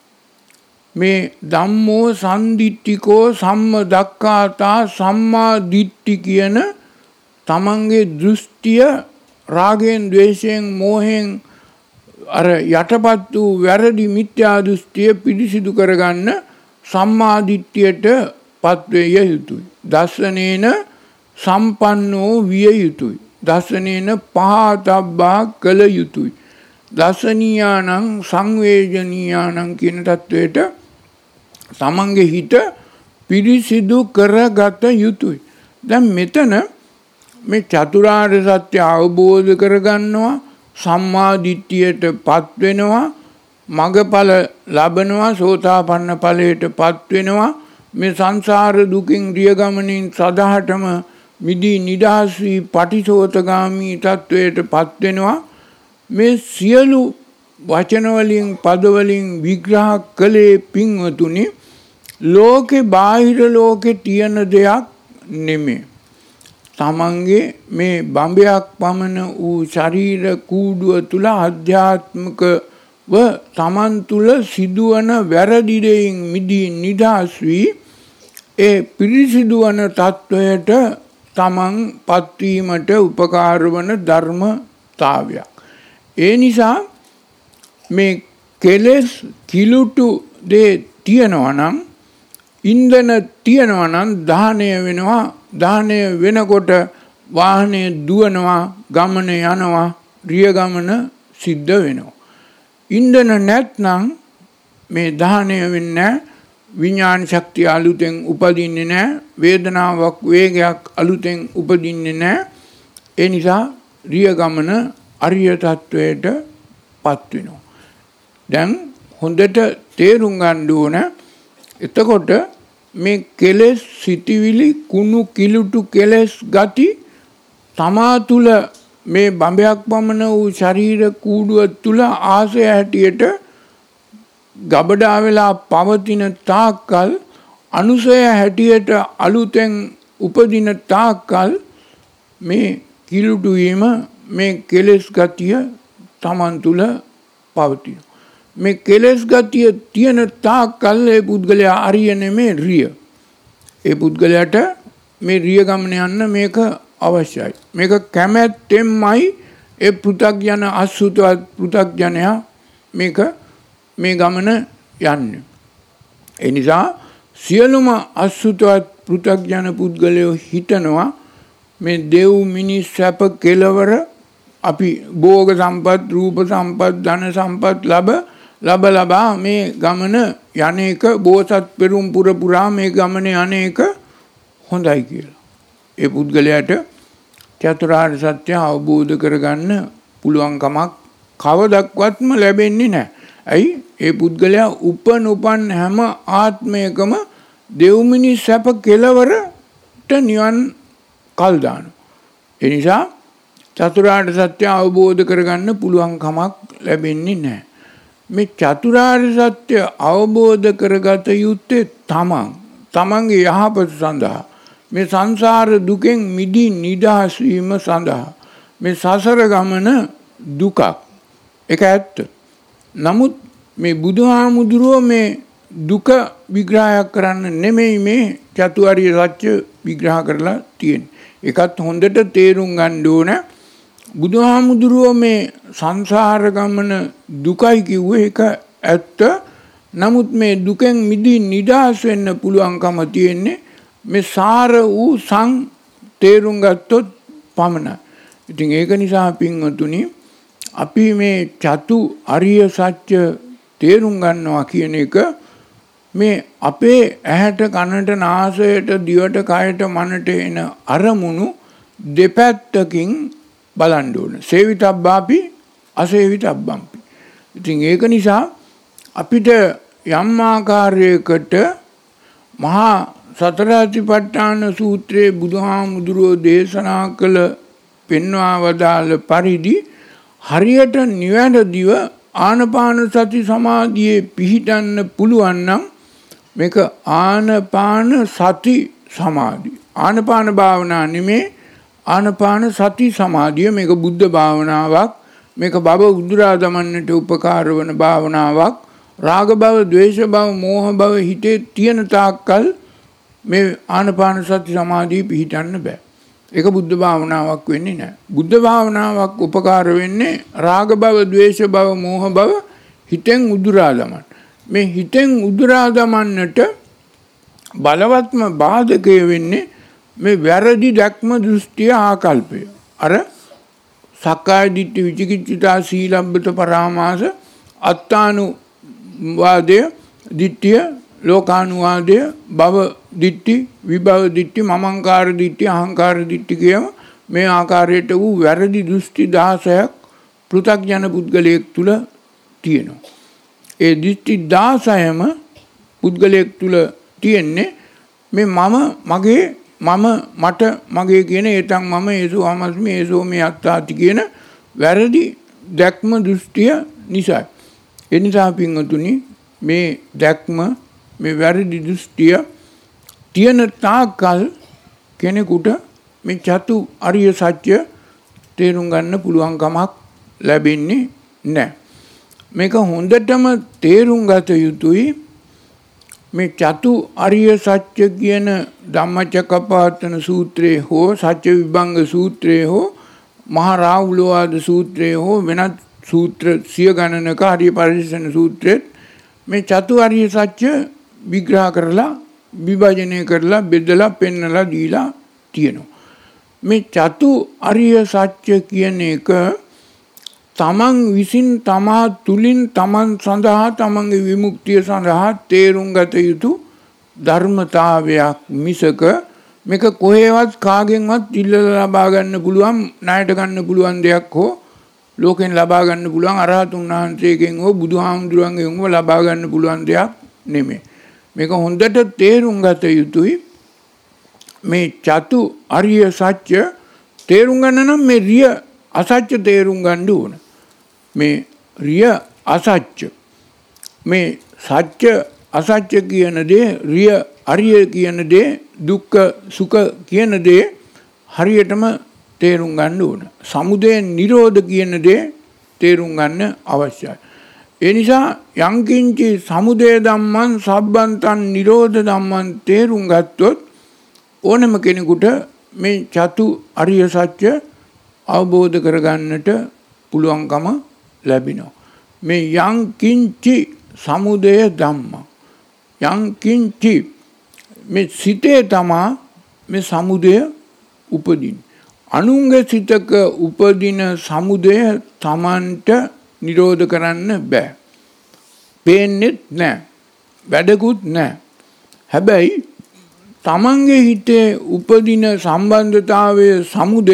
මේ ධම්මෝ සම්දිට්ඨිකෝ සම්මදක්ඛාතා සම්මා දිට්ඨි කියන තමන්ගේ දෘෂ්ටිය රාගයෙන්, ద్వේෂයෙන්, මෝහෙන් අර යටපත් වූ වැරදි මිත්‍යා දෘෂ්ටිය පිරිසිදු කරගන්න සම්මා දිට්ඨියට පත්විය යුතුයි. දස්සනේන සම්පන්නෝ විය යුතුයි. දස්සනේන පහතබ්බා කළ යුතුයි. දසනීයානං සංවේජනීයානං කියන තත්වයට තමන්ගේ හිත පිරිසිදු කරගත යුතුයි. දැන් මෙතන මේ චතුරාර්ය සත්‍ය අවබෝධ කරගන්නවා, සම්මා දිට්ඨියට පත් වෙනවා, මගඵල ලබනවා, සෝතාපන්න ඵලයට පත් වෙනවා. මේ සංසාර දුකින් රිය ගමනින් සදාටම මිදී නිදහස් වී පටිසෝතගාමී තත්වයට පත් වෙනවා. මේ සියලු වචන වලින් පද වලින් විග්‍රහ කළේ පින්වතුනි ලෝකේ බාහිර ලෝකේ තියෙන දෙයක් නෙමෙයි. තමන්ගේ මේ බඹයක් පමණ වූ ශරීර කූඩුව තුල ආධ්‍යාත්මිකව තමන් තුල සිදුවන වැරදි දෙයින් මිදී නිදහස් වී ඒ පිරිසිදු වන තත්වයට තමන් පත්වීමට උපකාර වන ධර්මතාවයක්. ඒ නිසා මේ කෙලෙස් කිලුටු දේ තියනවා නම් ඉන්ධන තියනවා නම් දහනය වෙනවා. දහනය වෙනකොට වාහනේ දුවනවා, ගමන යනවා, රිය ගමන සිද්ධ වෙනවා. ඉන්ධන නැත්නම් මේ දහනය වෙන්නේ නැහැ. විඥාන ශක්තිය අලුතෙන් උපදින්නේ නැහැ. වේදනාවක් වේගයක් අලුතෙන් උපදින්නේ නැහැ. ඒ නිසා රිය ගමන අරිය තත්වයට පත් වෙනවා. දැන් හොඳට තේරුම් ගන්න ඕන. එතකොට මේ කෙලෙස් සිටිවිලි කුණු කිලුටු කෙලෙස් ගති තමා තුල මේ බඹයක් පමණ වූ ශරීර කූඩුව තුල ආසය හැටියට ගබඩා වෙලා පවතින තාක්කල් අනුසය හැටියට අලුතෙන් උපදින තාක්කල් මේ කිලුටු වීම මේ කෙලෙස් ගතිය තමන් තුල පවතින. මේ කෙලෙස් ගතිය තියෙන තාක්කල් ඒ පුද්ගලයා අරිය නෙමේ රිය. ඒ පුද්ගලයාට මේ රිය ගමන යන්න මේක අවශ්‍යයි. මේක කැමැත්තෙන්මයි ඒ පෘථග්ජන අසුතවත් පෘථග්ජනයා මේක මේ ගමන යන්නේ. ඒ නිසා සියලුම අසුතවත් පෘථග්ජන පුද්ගලයෝ හිතනවා මේ දෙව් මිනිස් සැප කෙලවර අපි භෝග සම්පත්, රූප සම්පත්, ධන සම්පත් ලබා මේ ගමන යන්නේක බෝසත් පෙරුම් පුරා මේ ගමන යන්නේක හොඳයි කියලා. ඒ පුද්ගලයාට චතුරාර්ය සත්‍ය අවබෝධ කරගන්න පුළුවන් කමක් කවදක්වත්ම ලැබෙන්නේ නැහැ. ඇයි? ඒ පුද්ගලයා උපන් හැම ආත්මයකම දෙව් මිනිස් සැප කෙලවරට නිවන් කල් දානවා. ඒ නිසා චතුරාර්ය සත්‍ය අවබෝධ කරගන්න පුළුවන් කමක් ලැබෙන්නේ නැහැ. මේ චතුරාර්ය සත්‍ය අවබෝධ කරගත යුත්තේ තමන්ගේ යහපත සඳහා. මේ සංසාර දුකෙන් මිදී නිදහස් වීම සඳහා. මේ සසර ගමන දුකක්. ඒක ඇත්ත. නමුත් මේ බුදුහාමුදුරුවෝ මේ දුක විග්‍රහයක් කරන්න නෙමෙයි මේ චතුරාර්ය සත්‍ය විග්‍රහ කරලා තියෙන්නේ. ඒකත් හොඳට තේරුම් ගන්න ඕන. බුදුහාමුදුරුවෝ මේ සංසාර ගමන දුකයි කිව්වේ ඒක ඇත්ත. නමුත් මේ දුකෙන් මිදී නිදහස් වෙන්න පුළුවන්කම තියෙන්නේ මේ සාර වූ තේරුම් ගත්තොත් පමණයි. ඉතින් ඒක නිසා පින්වතුනි අපි මේ චතු අරිය සත්‍ය තේරුම් ගන්නවා කියන එක මේ අපේ ඇහැට කනට නාසයට දිවට කයට මනට එන අරමුණු දෙපැත්තකින් බලන්න ඕන. සේවිතබ්බාපි අසේවිතබ්බම්පි. ඉතින් ඒක නිසා අපිට යම් ආකාරයකට මහා සතරාතිපට්ඨාන සූත්‍රයේ බුදුහාමුදුරුවෝ දේශනා කළ පෙන්වා වදාළ පරිදි හරියට නිවැරදිව ආනපාන සති සමාධියේ පිහිටන්න පුළුවන් නම් මේක ආනපාන සති සමාධිය. ආනපාන භාවනා නෙමේ ආනපාන සති සමාධිය. මේක බුද්ධ භාවනාවක්. මේක භව උදුරා දමන්නට උපකාර වන භාවනාවක්. රාග භව, ද්වේෂ භව, මෝහ භව හිතේ තියෙන තාක්කල් මේ ආනපාන සති සමාධිය පිහිටන්න බෑ. ඒක බුද්ධ භාවනාවක් වෙන්නේ නැහැ. බුද්ධ භාවනාවක් උපකාර වෙන්නේ රාග භව, ද්වේෂ භව, මෝහ භව හිතෙන් උදුරා දමන්න. මේ හිතෙන් උදුරා දමන්නට බලවත්ම බාධකය වෙන්නේ මේ වැරදි දැක්ම දෘෂ්ටිය ආකල්පය. අර සක්කාය දිට්ඨි, විචිකිච්ඡා, සීලබ්බත පරාමාස, අත්තානුවාදය, දිට්ඨිය, ලෝකානුවාදය, භව දිට්ඨි, විභව දිට්ඨි, මමංකාර දිට්ඨි, අහංකාර දිට්ඨි කියන මේ ආකාරයට වූ වැරදි දෘෂ්ටි 16ක් පෘථග්ජන පුද්ගලයෙක් තුල තියෙනවා. ඒ දෘෂ්ටි 16ම පුද්ගලයෙක් තුල තියෙන්නේ මේ මට මගේ කියන ඒතං මම ඒසෝ අමස්මි ඒසෝ මේ අත්තාති කියන වැරදි දැක්ම දෘෂ්ටිය නිසා. ඒ නිසා පින්වතුනි මේ දැක්ම මේ වැරදි දෘෂ්ටිය තියෙන තාකල් කෙනෙකුට මේ චතු අරිය සත්‍ය තේරුම් ගන්න පුළුවන් කමක් ලැබෙන්නේ නැහැ. මේක හොඳටම තේරුම් ගත යුතුයි. මේ චතු අරිය සත්‍ය කියන ධම්මචක්කප්පවත්තන සූත්‍රයේ හෝ සත්‍ය විභංග සූත්‍රයේ හෝ මහා රාහුලවාද සූත්‍රයේ හෝ වෙනත් සූත්‍ර සිය ගණනක ආර්ය පරිශ්‍රණ සූත්‍රෙත් මේ චතුරාර්ය සත්‍ය විග්‍රහ කරලා විභජනය කරලා බෙදලා පෙන්නලා දීලා තියෙනවා. මේ චතුරාර්ය සත්‍ය කියන එක තමන් විසින් තමා තුලින් තමන් සඳහා තමන්ගේ විමුක්තිය සඳහා තේරුම් ගත යුතු ධර්මතාවයක් මිසක මේක කොහේවත් කාගෙන්වත් ඉල්ලලා ලබා ගන්න පුළුවන් ණයට ගන්න පුළුවන් දෙයක් හෝ ලෝකෙන් ලබා ගන්න පුළුවන් අරහතුන් වහන්සේගෙන් හෝ බුදුහාමුදුරන්ගෙන් හෝ ලබා ගන්න පුළුවන් දෙයක් නෙමෙයි. මේක හොඳට තේරුම් ගත යුතුයි. මේ චතුරාර්ය සත්‍ය තේරුම් ගන්න නම් මේ රිය අසත්‍ය තේරුම් ගන්න ඕන. මේ රිය අසත්‍ය මේ සත්‍ය අසත්‍ය කියන දේ රිය අරිය කියන දේ දුක්ඛ සුඛ කියන දේ හරියටම තේරුම් ගන්න ඕන. සමුදය නිරෝධ කියන දේ තේරුම් ගන්න අවශ්‍යයි. ඒ නිසා යංකින්චි සමුදය ධම්මං සබ්බන්තං නිරෝධ ධම්මං තේරුම් ගත්තොත් ඕනම කෙනෙකුට මේ චතුරාර්ය සත්‍ය අවබෝධ කරගන්නට පුළුවන්කම ලැබෙනවා. මේ යංකින්චි සමුදය ධම්මං යංකින්චි මේ සිතේ තමා මේ සමුදය උපදින. අනුංග සිතක උපදින සමුදය තමන්ට නිරෝධ කරන්න බෑ. පේන්නෙත් නෑ. වැඩකුත් නෑ. හැබැයි තමන්ගේ හිතේ උපදින සම්බන්ධතාවයේ සමුදය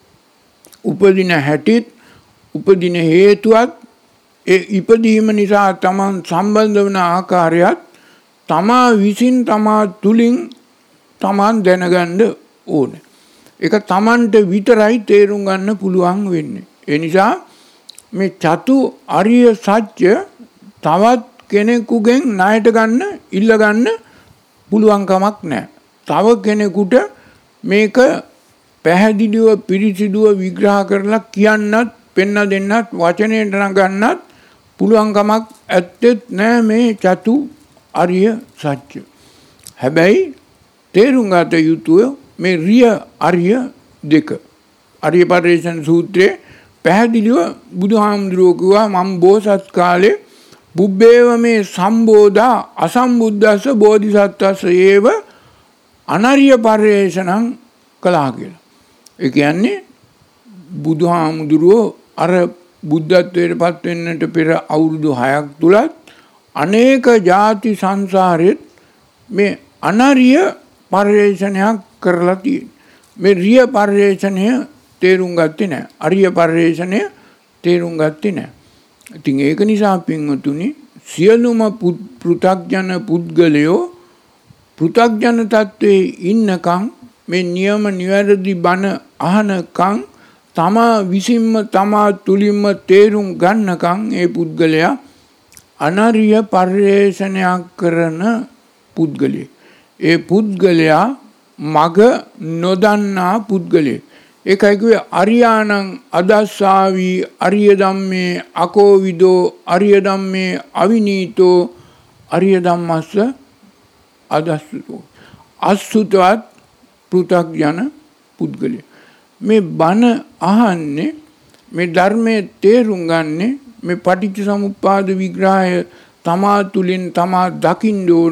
උපදින හැටිත් උපදින හේතුවත් ඒ ඉපදීම නිසා තමන් සම්බන්ධ වන ආකාරයත් තමා විසින් තමා තුලින් තමන් දැනගන්න ඕනේ. ඒක තමන්ට විතරයි තේරුම් ගන්න පුළුවන් වෙන්නේ. ඒ නිසා මේ චතුරාර්ය සත්‍ය තවත් කෙනෙකුගෙන් ණයට ගන්න ඉල්ල ගන්න පුළුවන් කමක් නැහැ. තව කෙනෙකුට මේක පැහැදිලිව පිරිසිදුව විග්‍රහ කරලා කියන්නත් පෙන්න දෙන්නත් වචනයට නගන්නත් පුළුවන් කමක් ඇත්තෙත් නැහැ මේ චතුරාර්ය සත්‍ය. හැබැයි තේරුම් ගත යුතුය මේ රිය අරිය දෙක. ආර්ය පරිශ්‍රණ සූත්‍රයේ පැහැදිලිව බුදුහාමුදුරුවෝ කිව්වා මම බෝසත් කාලේ බුබ්බේව මේ සම්බෝධා අසම්බුද්දස්ස බෝධිසත්වස්ස ඒව අනරිය පරිශ්‍රණං කළා කියලා. ඒ කියන්නේ බුදුහාමුදුරුවෝ අර බුද්ධත්වයට පත් වෙන්නට පෙර අවුරුදු 6ක් තුලත් අනේක ಜಾති සංසාරෙත් මේ අනරිය පරිශ්‍රණයක් කරලා තියෙනවා. මේ රිය පරිශ්‍රණය තේරුම් ගත්තේ නැහැ. අරිය පරිශ්‍රණය තේරුම් ගත්තේ නැහැ. ඉතින් ඒක නිසා පින්වතුනි සියලුම පෘථග්ජන පුද්ගලයෝ පෘථග්ජන තත්වයේ ඉන්නකම් මේ නියම නිවැරදි බණ අහනකම් තමා විසින්ම තමා තුලින්ම තේරුම් ගන්නකම් ඒ පුද්ගලයා අනරිය පරිශ්‍රණයක් කරන පුද්ගලයෙක්. ඒ පුද්ගලයා මග නොදන්නා පුද්ගලයෙක්. ඒකයි කිව්වේ අරියාණං අදස්සාවි අරිය ධම්මේ අකෝවිදෝ අරිය ධම්මේ අවිනීතෝ අරිය ධම්මස්ස අදස්සුතෝ. අසුතවත් පෘථග්ජන පුද්ගලයා. මේ බණ අහන්නේ මේ ධර්මයේ තේරුම් ගන්නේ මේ පටිච්චසමුප්පාද විග්‍රහය තමා තුලින් තමා දකින්න ඕන.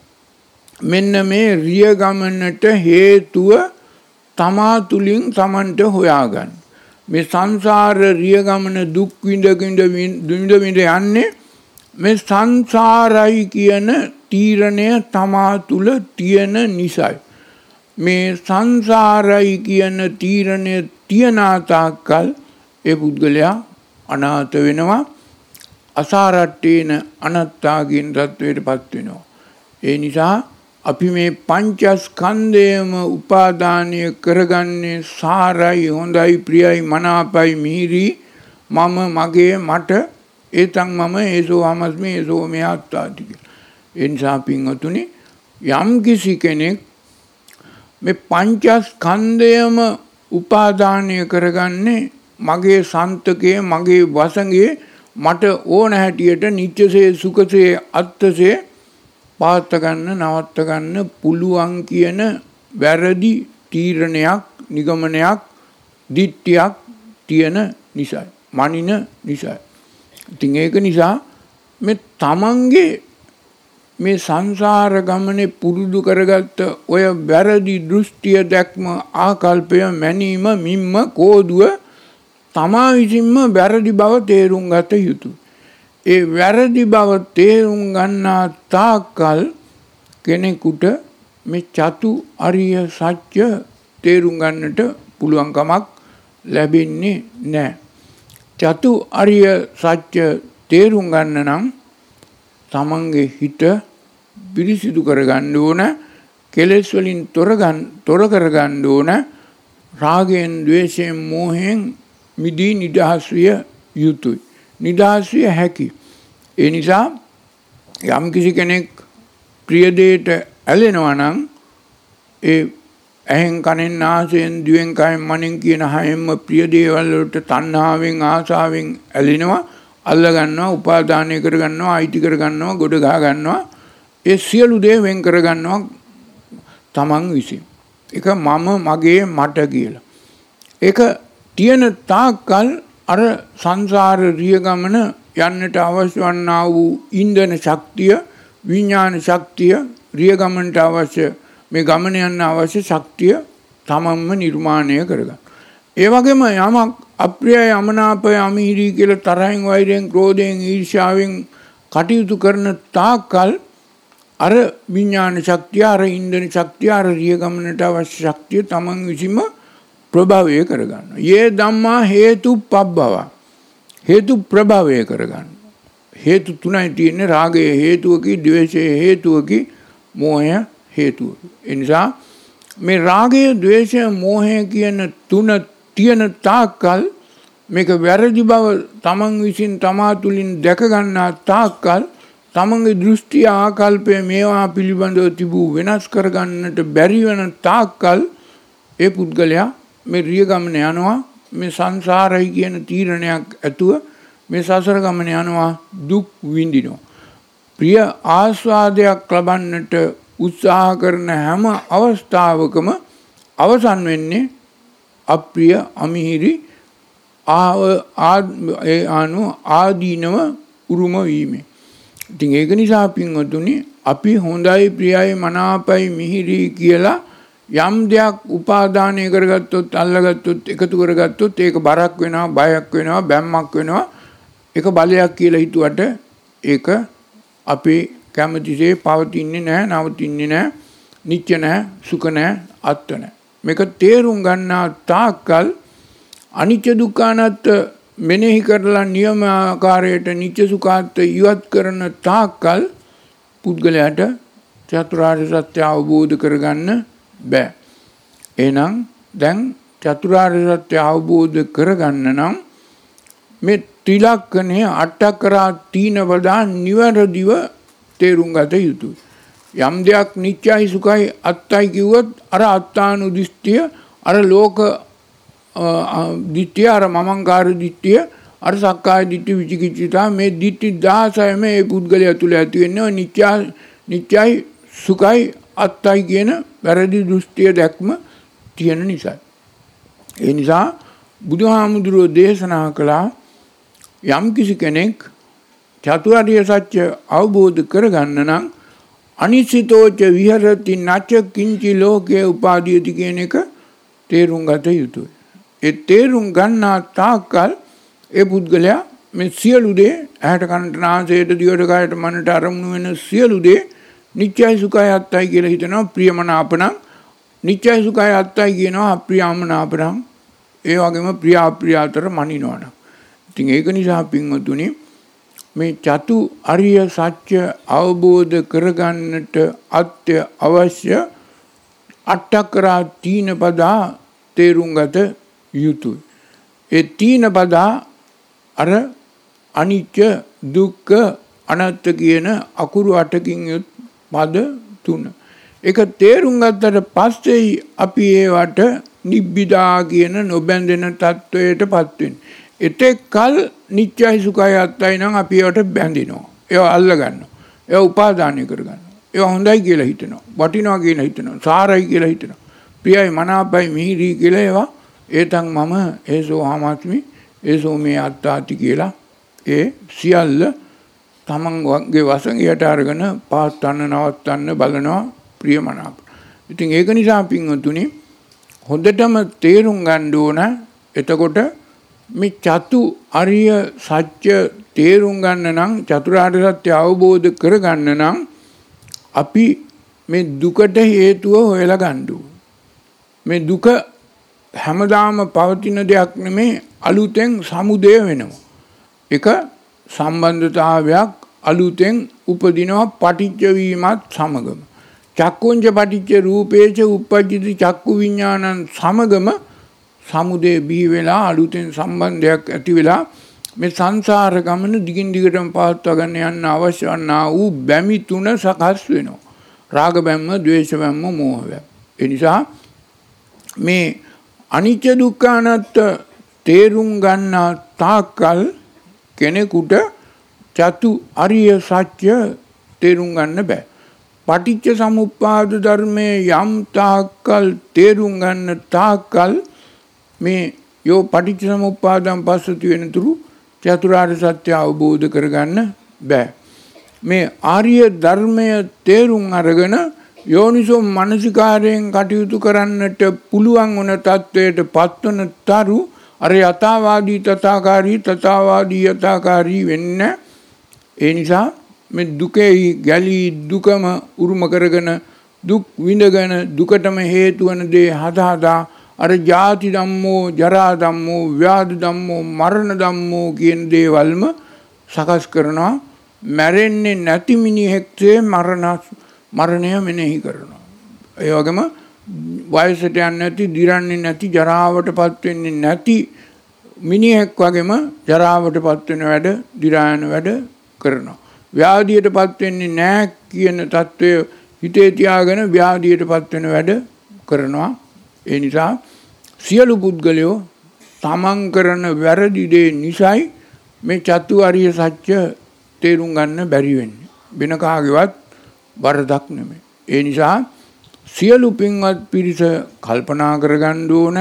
මෙන්න මේ රිය ගමනට හේතුව තමා තුලින් තමන්ට හොයාගන්න. මේ සංසාර රිය ගමන දුක් විඳ යන්නේ මේ සංසාරයි කියන තීරණය තමා තුල තියෙන නිසායි. මේ සංසාරයි කියන තීරණය තියන තාක්කල් ඒ පුද්ගලයා අනාථ වෙනවා. අසාරට්ඨේන අනත්තාගින් තත්වයටපත් වෙනවා. ඒ නිසා අපි මේ පංචස්කන්ධයම උපාදානය කරගන්නේ සාරයි හොඳයි ප්‍රියයි මනාපයි මිහිරි මම මගේ මට ඒතං මම ඒසෝ අමස්මි ඒසෝ මේ ආත්තාති කියලා. ඒ නිසා පින්වතුනි යම් කිසි කෙනෙක් මේ පංචස්කන්ධයම උපාදානය කරගන්නේ මගේ සන්තකයේ මගේ වසඟේ මට ඕන හැටියට නිත්‍යසේ සුඛසේ අත්තසේ පාත්ත ගන්න නවත්ත ගන්න පුළුවන් කියන වැරදි තීරණයක් නිගමනයක් දිට්ඨියක් තියෙන නිසායි. මනින නිසා. ඉතින් ඒක නිසා මේ තමන්ගේ මේ සංසාර ගමනේ පුරුදු කරගත්ත ඔය වැරදි දෘෂ්ටිය දැක්ම ආකල්පය මැනීම මිම්ම කෝදුව තමා විසින්ම වැරදි බව තේරුම් ගත යුතුයි. ඒ වැරදි බව තේරුම් ගන්නා තාක්කල් කෙනෙකුට මේ චතු අරිය සත්‍ය තේරුම් ගන්නට පුළුවන් කමක් ලැබෙන්නේ නැහැ. චතු අරිය සත්‍ය තේරුම් ගන්න නම් තමන්ගේ හිත පිරිසිදු කරගන්න ඕන, කෙලෙස් වලින් තොර කරගන්න ඕන, රාගයෙන්, ද්වේෂයෙන්, මෝහයෙන් මිදී නිදහස් විය යුතුයි. නිදහස් විය හැකි. ඒ නිසා යම් කිසි කෙනෙක් ප්‍රිය දෙයට ඇලෙනවා නම් ඒ ඇහෙන් කනෙන් නාසයෙන් දිවෙන් කයෙන් මනෙන් කියන හයෙන්ම ප්‍රිය දේවල් වලට තණ්හාවෙන් ආසාවෙන් ඇලෙනවා, අල්ල ගන්නවා, උපාදානය කර ගන්නවා, අයිති කර ගන්නවා, ගොඩ ගහ ගන්නවා. ඒ සියලු දේ වෙන් කර ගන්නවා තමන් විසින්. ඒක මම, මගේ, මට කියලා. ඒක තියෙන තාක්කල් අර සංසාර රිය ගමන යන්නට අවශ්‍ය වන්නා වූ ඉන්ධන ශක්තිය, විඥාන ශක්තිය, රිය ගමනට අවශ්‍ය මේ ගමන යන්න අවශ්‍ය ශක්තිය තමන්ම නිර්මාණය කරගන්න. ඒ වගේම යමක් අප්‍රියයි, අමනාපයි, අමිහිරි කියලා තරහෙන්, වෛරයෙන්, ක්‍රෝධයෙන්, ඊර්ෂ්‍යාවෙන් කටයුතු කරන තාක්කල් අර විඥාන ශක්තිය, අර ඉන්ධන ශක්තිය, අර රිය ගමනට අවශ්‍ය ශක්තිය තමන් විසින්ම ප්‍රභවය කරගන්නවා. යේ ධම්මා හේතුප්පබ්බව. හේතු ප්‍රභවය කරගන්න. හේතු තුනයි තියෙන්නේ. රාගය හේතුවකි, ද්වේෂය හේතුවකි, මෝහය හේතුවකි. ඒ නිසා මේ රාගය, ද්වේෂය, මෝහය කියන තුන තියෙන තාක්කල් මේක වැරදි බව තමන් විසින් තමා තුළින් දැක ගන්නා තාක්කල් තමන්ගේ දෘෂ්ටි ආකල්පය මේවා පිළිබඳව තිබූ වෙනස් කරගන්නට බැරි වෙන තාක්කල් ඒ පුද්ගලයා මේ රිය ගමන යනවා. මේ සංසාරයි කියන තීරණයක් ඇතුව මේ සසර ගමන යනවා, දුක් විඳිනවා. ප්‍රිය ආස්වාදයක් ලබන්නට උත්සාහ කරන හැම අවස්ථාවකම අවසන් වෙන්නේ අප්‍රිය, අමිහිරි, ආදීනව උරුම වීමෙන්. ඉතින් ඒක නිසා පින්වතුනි, අපි හොඳයි, ප්‍රියයි, මනාපයි, මිහිරි කියලා යම් දෙයක් උපාදානය කරගත්තොත්, අල්ලගත්තොත්, එකතු කරගත්තොත් ඒක බරක් වෙනවා, බයක් වෙනවා, බැම්මක් වෙනවා. ඒක බලයක් කියලා හිතුවට ඒක අපේ කැමතිසේ පවතින්නේ නැහැ, නවතින්නේ නැහැ, නිත්‍ය නැහැ, සුඛ නැහැ, අත්ත නැහැ. මේක තේරුම් ගන්නා තාක්කල් අනිත්‍ය දුක්ඛ අනාත්ම මෙනෙහි කරලා නියම ආකාරයට නිත්‍ය සුඛාත් ඉවත් කරන තාක්කල් පුද්ගලයාට චතුරාර්ය සත්‍ය අවබෝධ කරගන්න බෑ. එහෙනම් දැන් චතුරාර්ය සත්‍ය අවබෝධ කරගන්න නම් මේ ත්‍රිලක්ෂණයේ අට්ඨකරා තීන වදා නිවැරදිව තේරුම් ගත යුතුයි. යම් දෙයක් නිත්‍යයි, සුඛයි, අත්තයි කිව්වොත් අර අත්තානුදිෂ්ඨිය, අර ලෝක දිට්ඨිය, අර මමංකාර දිට්ඨිය, අර සක්කාය දිට්ඨි, විචිකිච්ඡා, මේ දිට්ඨි 16 මේ පුද්ගලයා තුල ඇති වෙන්නේ නිත්‍යයි, සුඛයි, අත්තයි කියන වැරදි දෘෂ්ටිය දැක්ම තියෙන නිසා. ඒ නිසා බුදුහාමුදුරුවෝ දේශනා කළා, යම් කිසි කෙනෙක් චතුරාර්ය සත්‍ය අවබෝධ කරගන්න නම් අනිසිතෝච විහෙරති නච කිංචි ලෝකේ උපාදීයති කියන එක තේරුම් ගත යුතුයි. ඒ තේරුම් ගන්නා තාක්කල් ඒ පුද්ගලයා මේ සියලු දේ, ඇහැට කනට නාසයට දිවට කයට මනට අරමුණු වෙන සියලු දේ නිත්‍යයි, සුඛයි, අත්තයි කියලා හිතනවා. ප්‍රියමනාපණං නිත්‍යයි, සුඛයි, අත්තයි කියනවා. අප්‍රියමනාපණං ඒ වගේම ප්‍රිය අප්‍රිය අතර මනිනවනම්. ඉතින් ඒක නිසා පින්වතුනි, මේ චතු අරිය සත්‍ය අවබෝධ කරගන්නට අත්‍ය අවශ්‍ය අට්ඨකරා තීන පදා තේරුම් ගත යුතුයි. ඒ තීන පදා අර අනිත්‍ය, දුක්ඛ, අනාත්ම කියන අකුරු 8කින් යුත් පද 3. ඒක තේරුම් ගත්තට පස්සේ අපි ඒවට නිබ්බිදා කියන නොබැඳෙන තත්වයටපත් වෙන්නේ. එතෙක් කල නිත්‍යයි, සුඛයි, අත්තයි නම් අපි ඒවට බැඳිනවා. ඒවා අල්ල ගන්නවා. ඒවා උපාදානය කරගන්නවා. ඒවා හොඳයි කියලා හිතනවා. වටිනවා කියලා හිතනවා. සාරයි කියලා හිතනවා. ප්‍රියයි, මනාපයි, මිහිරි කියලා ඒවා ඒතන් මම ඒසෝ හාමාත්මි ඒසෝ මේ අත්තාති කියලා ඒ සියල්ල තමන්ගේ වසඟයට අරගෙන පවත්වන්න නවත්වන්න බලනවා ප්‍රියමනාප. ඉතින් ඒක නිසා පින්වතුනි හොඳටම තේරුම් ගන්න ඕන. එතකොට මේ චතු අරිය සත්‍ය තේරුම් ගන්න නම් චතුරාර්ය සත්‍ය අවබෝධ කරගන්න නම් අපි මේ දුකට හේතුව හොයලා ගන්න ඕන. මේ දුක හැමදාම පවතින දෙයක් නෙමෙයි, අලුතෙන් සමුදය වෙනවා. එක සම්බන්ධතාවයක් අලුතෙන් උපදිනවා පටිච්ච වීමත් සමගම. චක්කුංච පටිච්ච රූපේච උප්පජ්ජති චක්කු විඥානං සමගම සමුදය බිහි වෙලා අලුතෙන් සම්බන්ධයක් ඇති වෙලා මේ සංසාර ගමන දිගින් දිගටම පවත්වා ගන්න යන්න අවශ්‍ය වන්නා වූ බැමි තුන සකස් වෙනවා. රාග බැම්ම, ද්වේෂ බැම්ම, මෝහ බැම්ම. ඒ නිසා මේ අනිත්‍ය දුක්ඛ අනාත්ම තේරුම් ගන්න තාක්කල් කෙනෙකුට චතු අරිය සත්‍ය තේරුම් ගන්න බෑ. පටිච්ච සමුප්පාද ධර්මයේ යම් තාක්කල් තේරුම් ගන්න තාක්කල් මේ යෝ පටිච්ච සමුප්පාදම් පස්සති වෙනතුරු චතුරාර්ය සත්‍ය අවබෝධ කරගන්න බෑ. මේ ආර්ය ධර්මය තේරුම් අරගෙන යෝනිසෝ මනසිකාරයෙන් කටයුතු කරන්නට පුළුවන් වන තත්වයට පත්වන තරු අර යථාවාදී තථාකාරී තථාවාදී යථාකාරී වෙන්න. ඒ නිසා මේ දුකේ ගැලී දුකම උරුම කරගෙන දුක් විඳගෙන දුකටම හේතු වන දේ හදා අර ජාති ධම්මෝ, ජරා ධම්මෝ, ව්‍යාධි ධම්මෝ, මරණ ධම්මෝ කියන දේවල්ම සකස් කරනවා. මැරෙන්නේ නැති මිනිහෙක්ගේ මරණය මෙනෙහි කරනවා. ඒ වගේම වයසට යන්නේ නැති, දිරන්නේ නැති, ජරාවටපත් වෙන්නේ නැති මිනිහෙක් වගේම ජරාවටපත් වෙන වැඩ, දිරා යන වැඩ කරනවා. ව්‍යාධියටපත් වෙන්නේ නැහැ කියන தত্ত্বය හිතේ තියාගෙන ව්‍යාධියටපත් වෙන වැඩ කරනවා. ඒ නිසා සියලු පුද්ගලයෝ තමන් කරන වැරදි දේ නිසායි මේ චතු අරිය සත්‍ය තේරුම් ගන්න බැරි වෙන්නේ. වෙන කාගේවත් වරදක් නෙමෙයි. ඒ නිසා සියලු පින්වත් පිරිස කල්පනා කරගන්න ඕන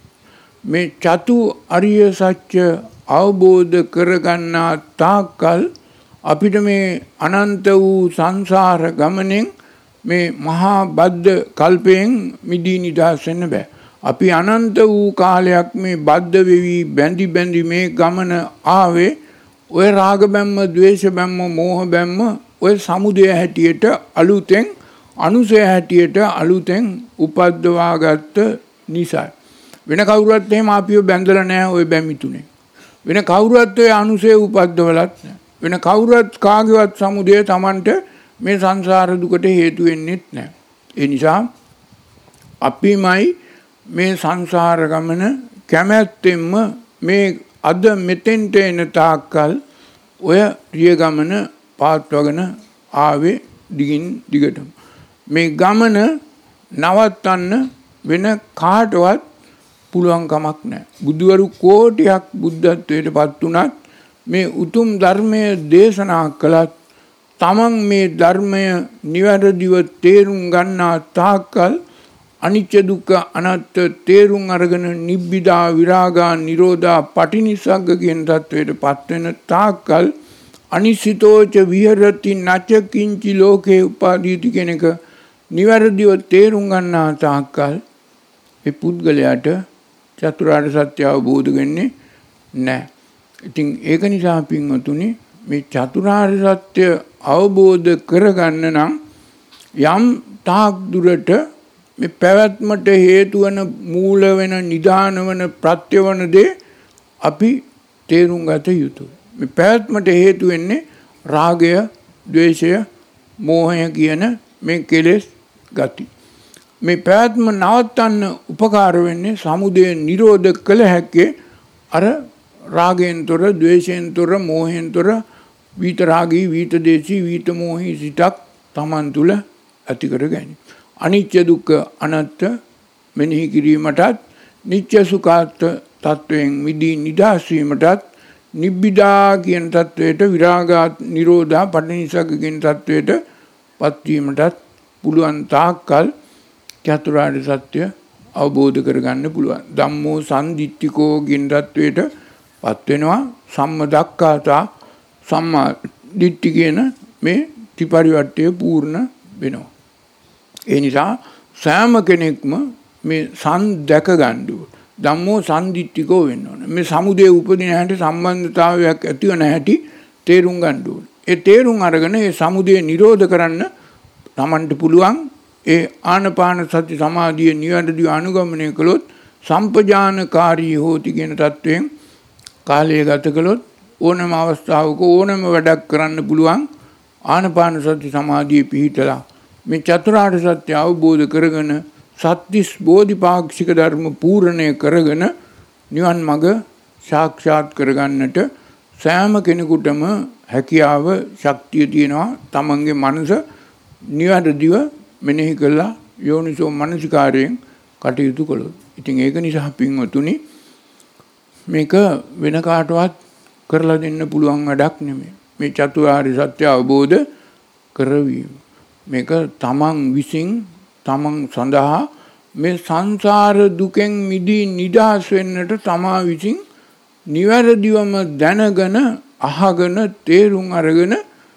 මේ චතු අරිය සත්‍ය අවබෝධ කරගන්නා තාක්කල් අපිට මේ අනන්ත වූ සංසාර ගමනෙන් මේ මහා බද්ධ කල්පයෙන් මිදී නිදහස් වෙන්න බෑ. අපි අනන්ත වූ කාලයක් මේ බද්ධ වෙවි බැඳි මේ ගමන ආවේ ඔය රාග බැම්ම, ද්වේෂ බැම්ම, මෝහ බැම්ම ඔය සමුදය හැටියට අලුතෙන් අනුසය හැටියට අලුතෙන් උපද්දවාගත්ත නිසා. වෙන කවුරුත් එහෙම අපිව බැඳලා නැහැ ওই බැමි තුනේ. වෙන කවුරුත් ඔය අනුසය උපද්දවලත් නැහැ. වෙන කවුරුත් කාගේවත් සමුදය Tamanට මේ සංසාර දුකට හේතු වෙන්නේත් නැහැ. ඒ නිසා අපිමයි මේ සංසාර ගමන කැමැත්තෙන්ම මේ අද මෙතෙන්ට එන තාක්කල් ඔය රිය ගමන පාත්වගෙන ආවේ දිගින් දිගටම. මේ ගමන නවත්තන්න වෙන කාටවත් පුළුවන් කමක් නැහැ. බුදුවරු කෝටියක් බුද්ධත්වයට පත් වුණත් මේ උතුම් ධර්මය දේශනා කළත් තමන් මේ ධර්මය නිවැරදිව තේරුම් ගන්නා තාක්කල් අනිත්‍ය දුක්ඛ අනාත්ම තේරුම් අරගෙන නිබ්බිදා විරාගා නිරෝධා පටිනිස්සග්ග කියන தത്വයට පත් වෙන තාක්කල් අනිසිතෝච විහෙරති නච කිංචි ලෝකේ උපාදීති කියන එක නිවැරදිව තේරුම් ගන්නා තාක්කල් ඒ පුද්ගලයාට චතුරාර්ය සත්‍ය අවබෝධ වෙන්නේ නැහැ. ඉතින් ඒක නිසා පින්වතුනි මේ චතුරාර්ය සත්‍ය අවබෝධ කරගන්න නම් යම් තාක් දුරට මේ පැවැත්මට හේතු වන මූල වෙන නිදාන වන ප්‍රත්‍ය වන දේ අපි තේරුම් ගත යුතුයි. මේ පැවැත්මට හේතු වෙන්නේ රාගය, ද්වේෂය, මෝහය කියන මේ කෙලෙස් ගති. මේ පැවැත්ම නවත්තන්න උපකාර වෙන්නේ සමුදය නිරෝධ කළ හැක්කේ අර රාගයෙන් තොර, ද්වේෂයෙන් තොර, මෝහයෙන් තොර විත රාගී, විත දේශී, විත මෝහී සිතක් Taman තුල ඇති කර ගැනීම. අනිත්‍ය දුක්ඛ අනාත්ම මෙනෙහි කිරීමටත්, නිත්‍ය සුඛාත් තත්වයෙන් මිදී නිදහස් වීමටත්, නිබ්බිදා කියන තත්වයට, විරාගා නිරෝධා පටිනිස්සග්ග කියන තත්වයට පත් වීමටත් පුළුවන් තාක්කල් චතුරාර්ය සත්‍ය අවබෝධ කරගන්න පුළුවන්. ධම්මෝ සම්දිත්තිකෝ කියන තත්වයට පත් වෙනවා සම්මදක්ඛාතා සම්මා දිට්ඨි කියන මේ ත්‍රිපරිවර්තය පූර්ණ වෙනවා. ඒ නිසා සෑම කෙනෙක්ම මේ සන් දැක ගන්න ඕන. ධම්මෝ සම්දිට්ඨිකෝ වෙන්න ඕන. මේ සමුදේ උපදින හැටි සම්බන්ධතාවයක් ඇති වෙන හැටි තේරුම් ගන්න ඕන. ඒ තේරුම් අරගෙන ඒ සමුදේ නිරෝධ කරන්න තමන්ට පුළුවන්. ඒ ආනපාන සති සමාධිය නිවැරදිව අනුගමනය කළොත් සම්පජානකාරී හෝති කියන තත්වයෙන් කාලය ගත කළොත් ඕනෑම අවස්ථාවක ඕනෑම වැඩක් කරන්න පුළුවන්. ආනපාන සති සමාධියේ පිහිටලා මේ චතුරාර්ය සත්‍ය අවබෝධ කරගෙන සත්‍තිස් බෝධිපාක්ෂික ධර්ම පූර්ණය කරගෙන නිවන් මඟ සාක්ෂාත් කරගන්නට සෑම කෙනෙකුටම හැකියාව ශක්තිය තියෙනවා. තමන්ගේ මනස නිවැරදිව මෙනෙහි කළා යෝනිසෝ මනසිකාරයෙන් කටයුතු කළොත්. ඉතින් ඒක නිසා පින්වතුනි මේක වෙන කාටවත් කරලා දෙන්න පුළුවන් වැඩක් නෙමෙයි. මේ චතුරාර්ය සත්‍ය අවබෝධ කරවීම. මේක තමන් විසින් තමන් සඳහා මේ සංසාර දුකෙන් මිදී නිදහස් වෙන්නට තමා විසින් නිවැරදිවම දැනගෙන අහගෙන තේරුම් අරගෙන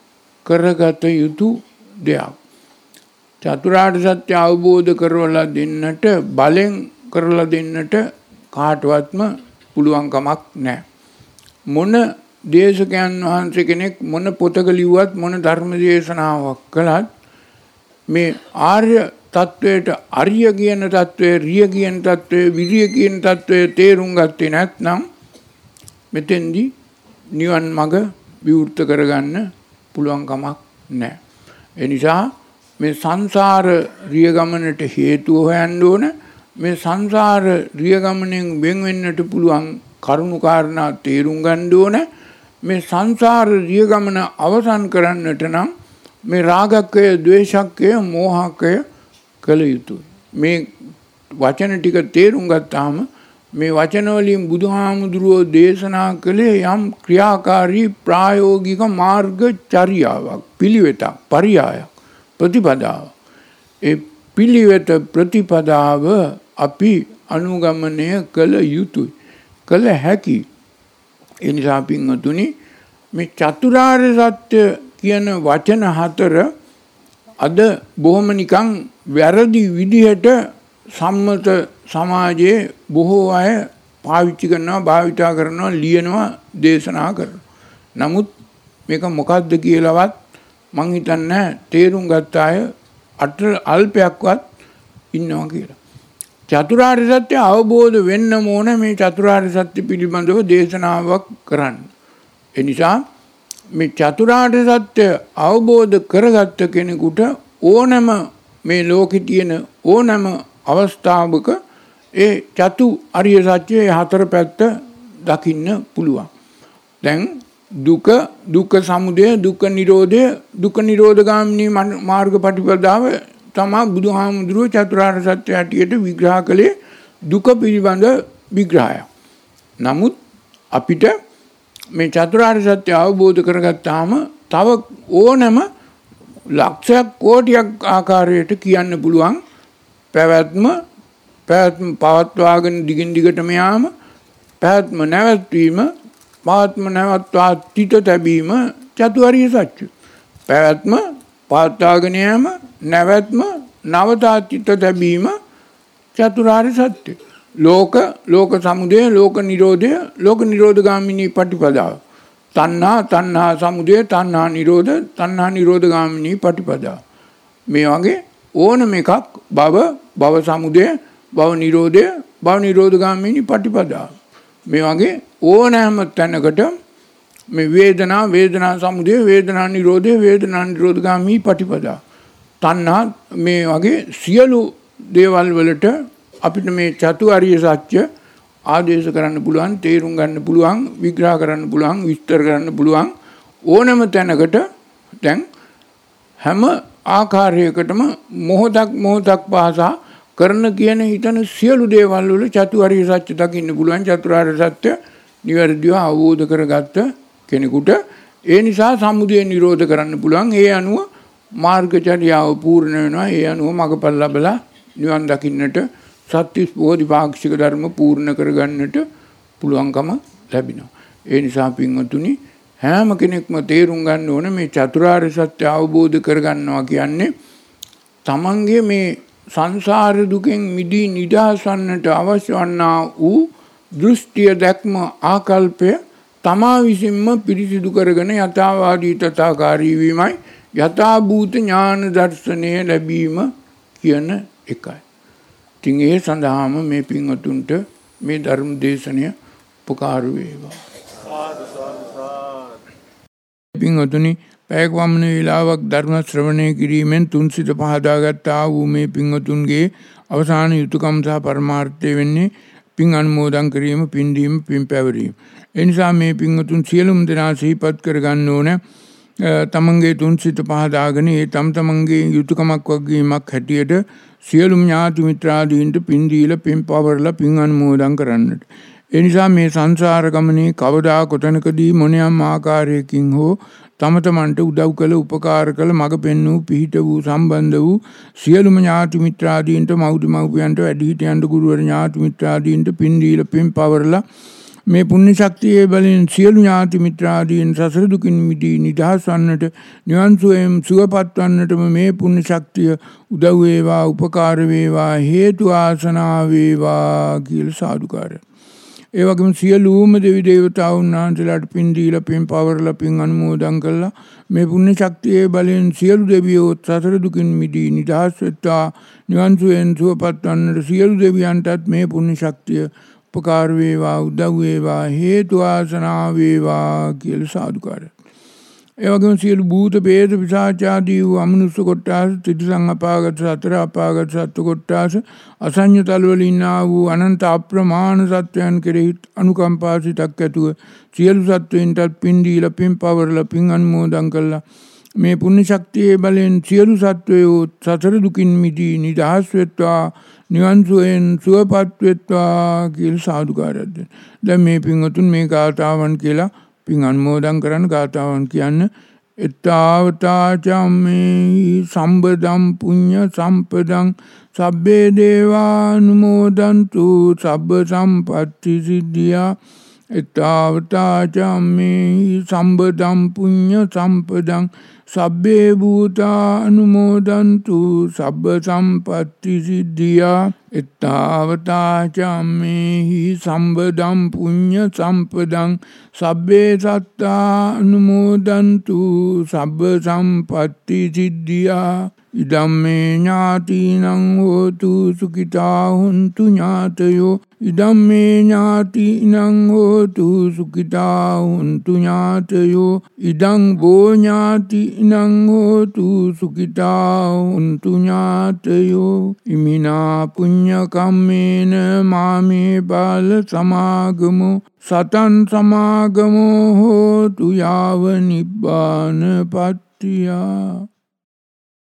කරගත යුතු දෙයක්. චතුරාර්ය සත්‍ය අවබෝධ කරවලා දෙන්නට බලෙන් කරලා දෙන්නට කාටවත්ම පුළුවන් කමක් නැහැ. මොන දේශකයන් වහන්සේ කෙනෙක් මොන පොතක ලිව්වත් මොන ධර්ම දේශනාවක් කළත් මේ ආර්ය තත්වයට අරිය කියන තත්වය, රිය කියන තත්වය, විරිය කියන තත්වය තේරුම් ගත්තේ නැත්නම් මෙතෙන්දී නිවන් මඟ විවෘත කරගන්න පුළුවන් කමක් නැහැ. ඒ නිසා මේ සංසාර රිය ගමනට හේතුව හොයන්න ඕන. මේ සංසාර රිය ගමනෙන් වෙන් වෙන්නට පුළුවන් කරුණු කාරණා තේරුම් ගන්න ඕන. මේ සංසාර රිය ගමන අවසන් කරන්නට නම් මේ රාගකය, ද්වේෂකය, මෝහකය කළ යුතුයි. මේ වචන ටික තේරුම් ගත්තාම මේ වචන වලින් බුදුහාමුදුරුවෝ දේශනා කළේ යම් ක්‍රියාකාරී ප්‍රායෝගික මාර්ගචර්යාවක්, පිළිවෙතක්, පරියායක්, ප්‍රතිපදාව. ඒ පිළිවෙත ප්‍රතිපදාව අපි අනුගමනය කළ යුතුයි, කළ හැකි. ඒ නිසා පින්වතුනි මේ චතුරාර්ය සත්‍ය කියන වචන හතර අද බොහොම නිකන් වැරදි විදිහට සම්මත සමාජයේ බොහෝ අය පාවිච්චි කරනවා, භාවිතා කරනවා, ලියනවා, දේශනා කරනවා. නමුත් මේක මොකක්ද කියලාවත් මං හිතන්නේ තේරුම් ගත්ත අය අල්පයක්වත් ඉන්නවා කියලා. චතුරාර්ය සත්‍ය අවබෝධ වෙන්න ඕන මේ චතුරාර්ය සත්‍ය පිළිබඳව දේශනාවක් කරන්න. ඒ නිසා මේ චතුරාර්ය සත්‍ය අවබෝධ කරගත්ත කෙනෙකුට ඕනම මේ ලෝකේ තියෙන ඕනම අවස්ථාවක ඒ චතු අරිය සත්‍යයේ හතර පැත්ත දකින්න පුළුවන්. දැන් දුක, දුක්ඛ සමුදය, දුක්ඛ නිරෝධය, දුක්ඛ නිරෝධගාමිනී මාර්ගපටිපදාව තමයි බුදුහාමුදුරුවෝ චතුරාර්ය සත්‍ය හැටියට විග්‍රහ කළේ දුක පිළිබඳ විග්‍රහයක්. නමුත් අපිට මේ චතුරාර්ය සත්‍ය අවබෝධ කරගත්තාම තව ඕනම ලක්ෂයක් කෝටියක් ආකාරයට කියන්න පුළුවන් පැවැත්ම පවත්වාගෙන දිගින් දිගටම යාම, පැවැත්ම නැවැත්වීම, පවත්ම නැවැත්වා තිත තැබීම චතුරාර්ය සත්‍ය. පැවැත්ම පවත්වාගෙන යාම, නැවැත්ම නවතා තිත තැබීම චතුරාර්ය සත්‍ය. ලෝක සමුදය, ලෝක නිරෝධය, ලෝක නිරෝධගාමිනී පටිපදාව. තණ්හා සමුදය, තණ්හා නිරෝධ, තණ්හා නිරෝධගාමිනී පටිපදාව. මේ වගේ ඕනම එකක් භව සමුදය, භව නිරෝධය, භව නිරෝධගාමිනී පටිපදාව. මේ වගේ ඕනෑම තැනකට මේ වේදනා සමුදය, වේදනා නිරෝධය, වේදනා නිරෝධගාමිනී පටිපදාව. තණ්හා මේ වගේ සියලු දේවල් වලට අපිට මේ චතුරාර්ය සත්‍ය ආදේශ කරන්න පුළුවන්, තේරුම් ගන්න පුළුවන්, විග්‍රහ කරන්න පුළුවන්, විස්තර කරන්න පුළුවන් ඕනම තැනකට. දැන් හැම ආකාරයකටම මොහොතක් පාසා කරන කියන හිතන සියලු දේවල් වල චතුරාර්ය සත්‍ය දකින්න පුළුවන්. චතුරාර්ය සත්‍ය නිවැරදිව අවබෝධ කරගත්ත කෙනෙකුට ඒ නිසා සමුදය නිරෝධ කරන්න පුළුවන්. ඒ අනුව මාර්ගචර්යාව පූර්ණ වෙනවා. ඒ අනුව මඟපල් ලැබලා නිවන් දකින්නට සත්‍තිස් බෝධිපාක්ෂික ධර්ම පූර්ණ කරගන්නට පුළුවන්කම ලැබෙනවා. ඒ නිසා පින්වතුනි හැම කෙනෙක්ම තේරුම් ගන්න ඕන මේ චතුරාර්ය සත්‍ය අවබෝධ කරගන්නවා කියන්නේ තමන්ගේ මේ සංසාර දුකෙන් මිදී නිදහස් වන්නට අවශ්‍ය වන්නා වූ දෘෂ්ටිය දැක්ම ආකල්පය තමා විසින්ම පිරිසිදු කරගෙන යථාවාදී තථාකාරී වීමයි යථාභූත ඥාන දර්ශනය ලැබීම කියන එකයි. ඉතින් ඒ සඳහාම මේ පින්වතුන්ට මේ ධර්ම දේශනය උපකාර වේවා. පින්වතුනි පැයක් වමන වේලාවක් ධර්ම ශ්‍රවණය කිරීමෙන් තුන්සිත පහදාගත්තා වූ මේ පින්වතුන්ගේ අවසාන යුතුයකම් සහ පරමාර්ථය වෙන්නේ පින් අනුමෝදන් කිරීම, පින් දීම, පින් පැවරීම. ඒ නිසා මේ පින්වතුන් සියලුම දෙනා සිහිපත් කරගන්න ඕන තමන්ගේ තුන්සිත පහදාගෙන ඒ තමන්ගේ යුතුයකමක් වගකීමක් හැටියට සියලුම ඥාති මිත්‍රාදීන්ට පින් දීලා, පින් පවරලා, පින් අනුමෝදන් කරන්නට. ඒ නිසා මේ සංසාර ගමනේ කවදා කොතනකදී මොනියම් ආකාරයකින් හෝ තම තමන්ට උදව් කළ, උපකාර කළ, මඟ පෙන්වූ, පිහිට වූ, සම්බන්ධ වූ සියලුම ඥාති මිත්‍රාදීන්ට, මව්පියන්ට, වැඩිහිටියන්ට, ගුරුවර ඥාති මිත්‍රාදීන්ට පින් දීලා, පින් පවරලා මේ පුණ්‍ය ශක්තියේ බලෙන් සියලු ඥාති මිත්‍රාදීන් සසර දුකින් මිදී නිදහස් වන්නට, නිවන් සුවයෙන් සුවපත් වන්නටම මේ පුණ්‍ය ශක්තිය උදව් වේවා, උපකාර වේවා, හේතු ආසනා වේවා කියලා සාදුකාරය. ඒ වගේම සියලුම දෙවි දේවතාවුන් වහන්සේලාට පින් දීලා, පින් පවරලා, පින් අනුමෝදන් කළා මේ පුණ්‍ය ශක්තියේ බලෙන් සියලු දෙවියෝ සසර දුකින් මිදී නිදහස් වෙත්වා, නිවන් සුවයෙන් සුවපත් වන්නට සියලු දෙවියන්ටත් මේ පුණ්‍ය ශක්තිය උපකාර වේවා, උදව් වේවා, හේතු ආසනා වේවා කියලා සාදුකාරය. ඒ වගේම සියලු භූත ප්‍රේත පිශාච ආදී වූ අමනුෂ්‍ය කොට්ටාස, තිරිසන් අපාගත සතර අපාගත සත්ත්ව කොට්ටාස, අසඤ්ඤ තලවල ඉන්නා වූ අනන්ත අප්‍රමාණ සත්වයන් කෙරෙහි අනුකම්පා සිතක් ඇතුව සියලු සත්වයින්ටත් පින් දීලා, පින් පවරලා, පින් අනුමෝදන් කළා මේ පුණ්‍ය ශක්තියේ බලෙන් සියලු සත්වයෝ සතර දුකින් මිදී නිදහස් වෙත්වා, නිවන් සුවයෙන් සුවපත් වෙත්වා කියලා සාදුකාරයක් දෙන්න. දැන් මේ පින්වතුන් මේ ගාථාවන් කියලා පින් අනුමෝදන් කරන්න ගාථාවන් කියන්න. එත්තාවතා චම්මේ සම්බදම් පුඤ්ඤ සම්පදං සබ්බේ දේවානුමෝදන්තු සබ්බ සම්පත්ති සිද්ධියා. එත්තාවතා චම්මේ සම්බදම් පුඤ්ඤ සම්පදං සබ්බේ භූතා අනුමෝදන්තු සබ්බ සම්පත්ති සිද්ධියා. එත්තාවතා චම්මේහි සම්බදම් පුඤ්ඤ සම්පදං සබ්බේ සත්තා අනුමෝදන්තු සබ්බ සම්පත්ති සිද්ධියා. ඉදම්මේ ඥාතිනං හෝතු සුඛිතා හොන්තු ඥාතයෝ. ඉදම්මේ ඥාතිනං හෝතු සුඛිතා හොන්තු ඥාතයෝ. ඉදං වෝ ඥාතිනං හෝතු සුඛිතා හොන්තු ඥාතයෝ. ඉමිනා පුඤ්ඤ කම්මේන මාමේ බාල සමාගමෝ සතං සමාගමෝ හෝතු යාව නිබ්බාන පත්තියා.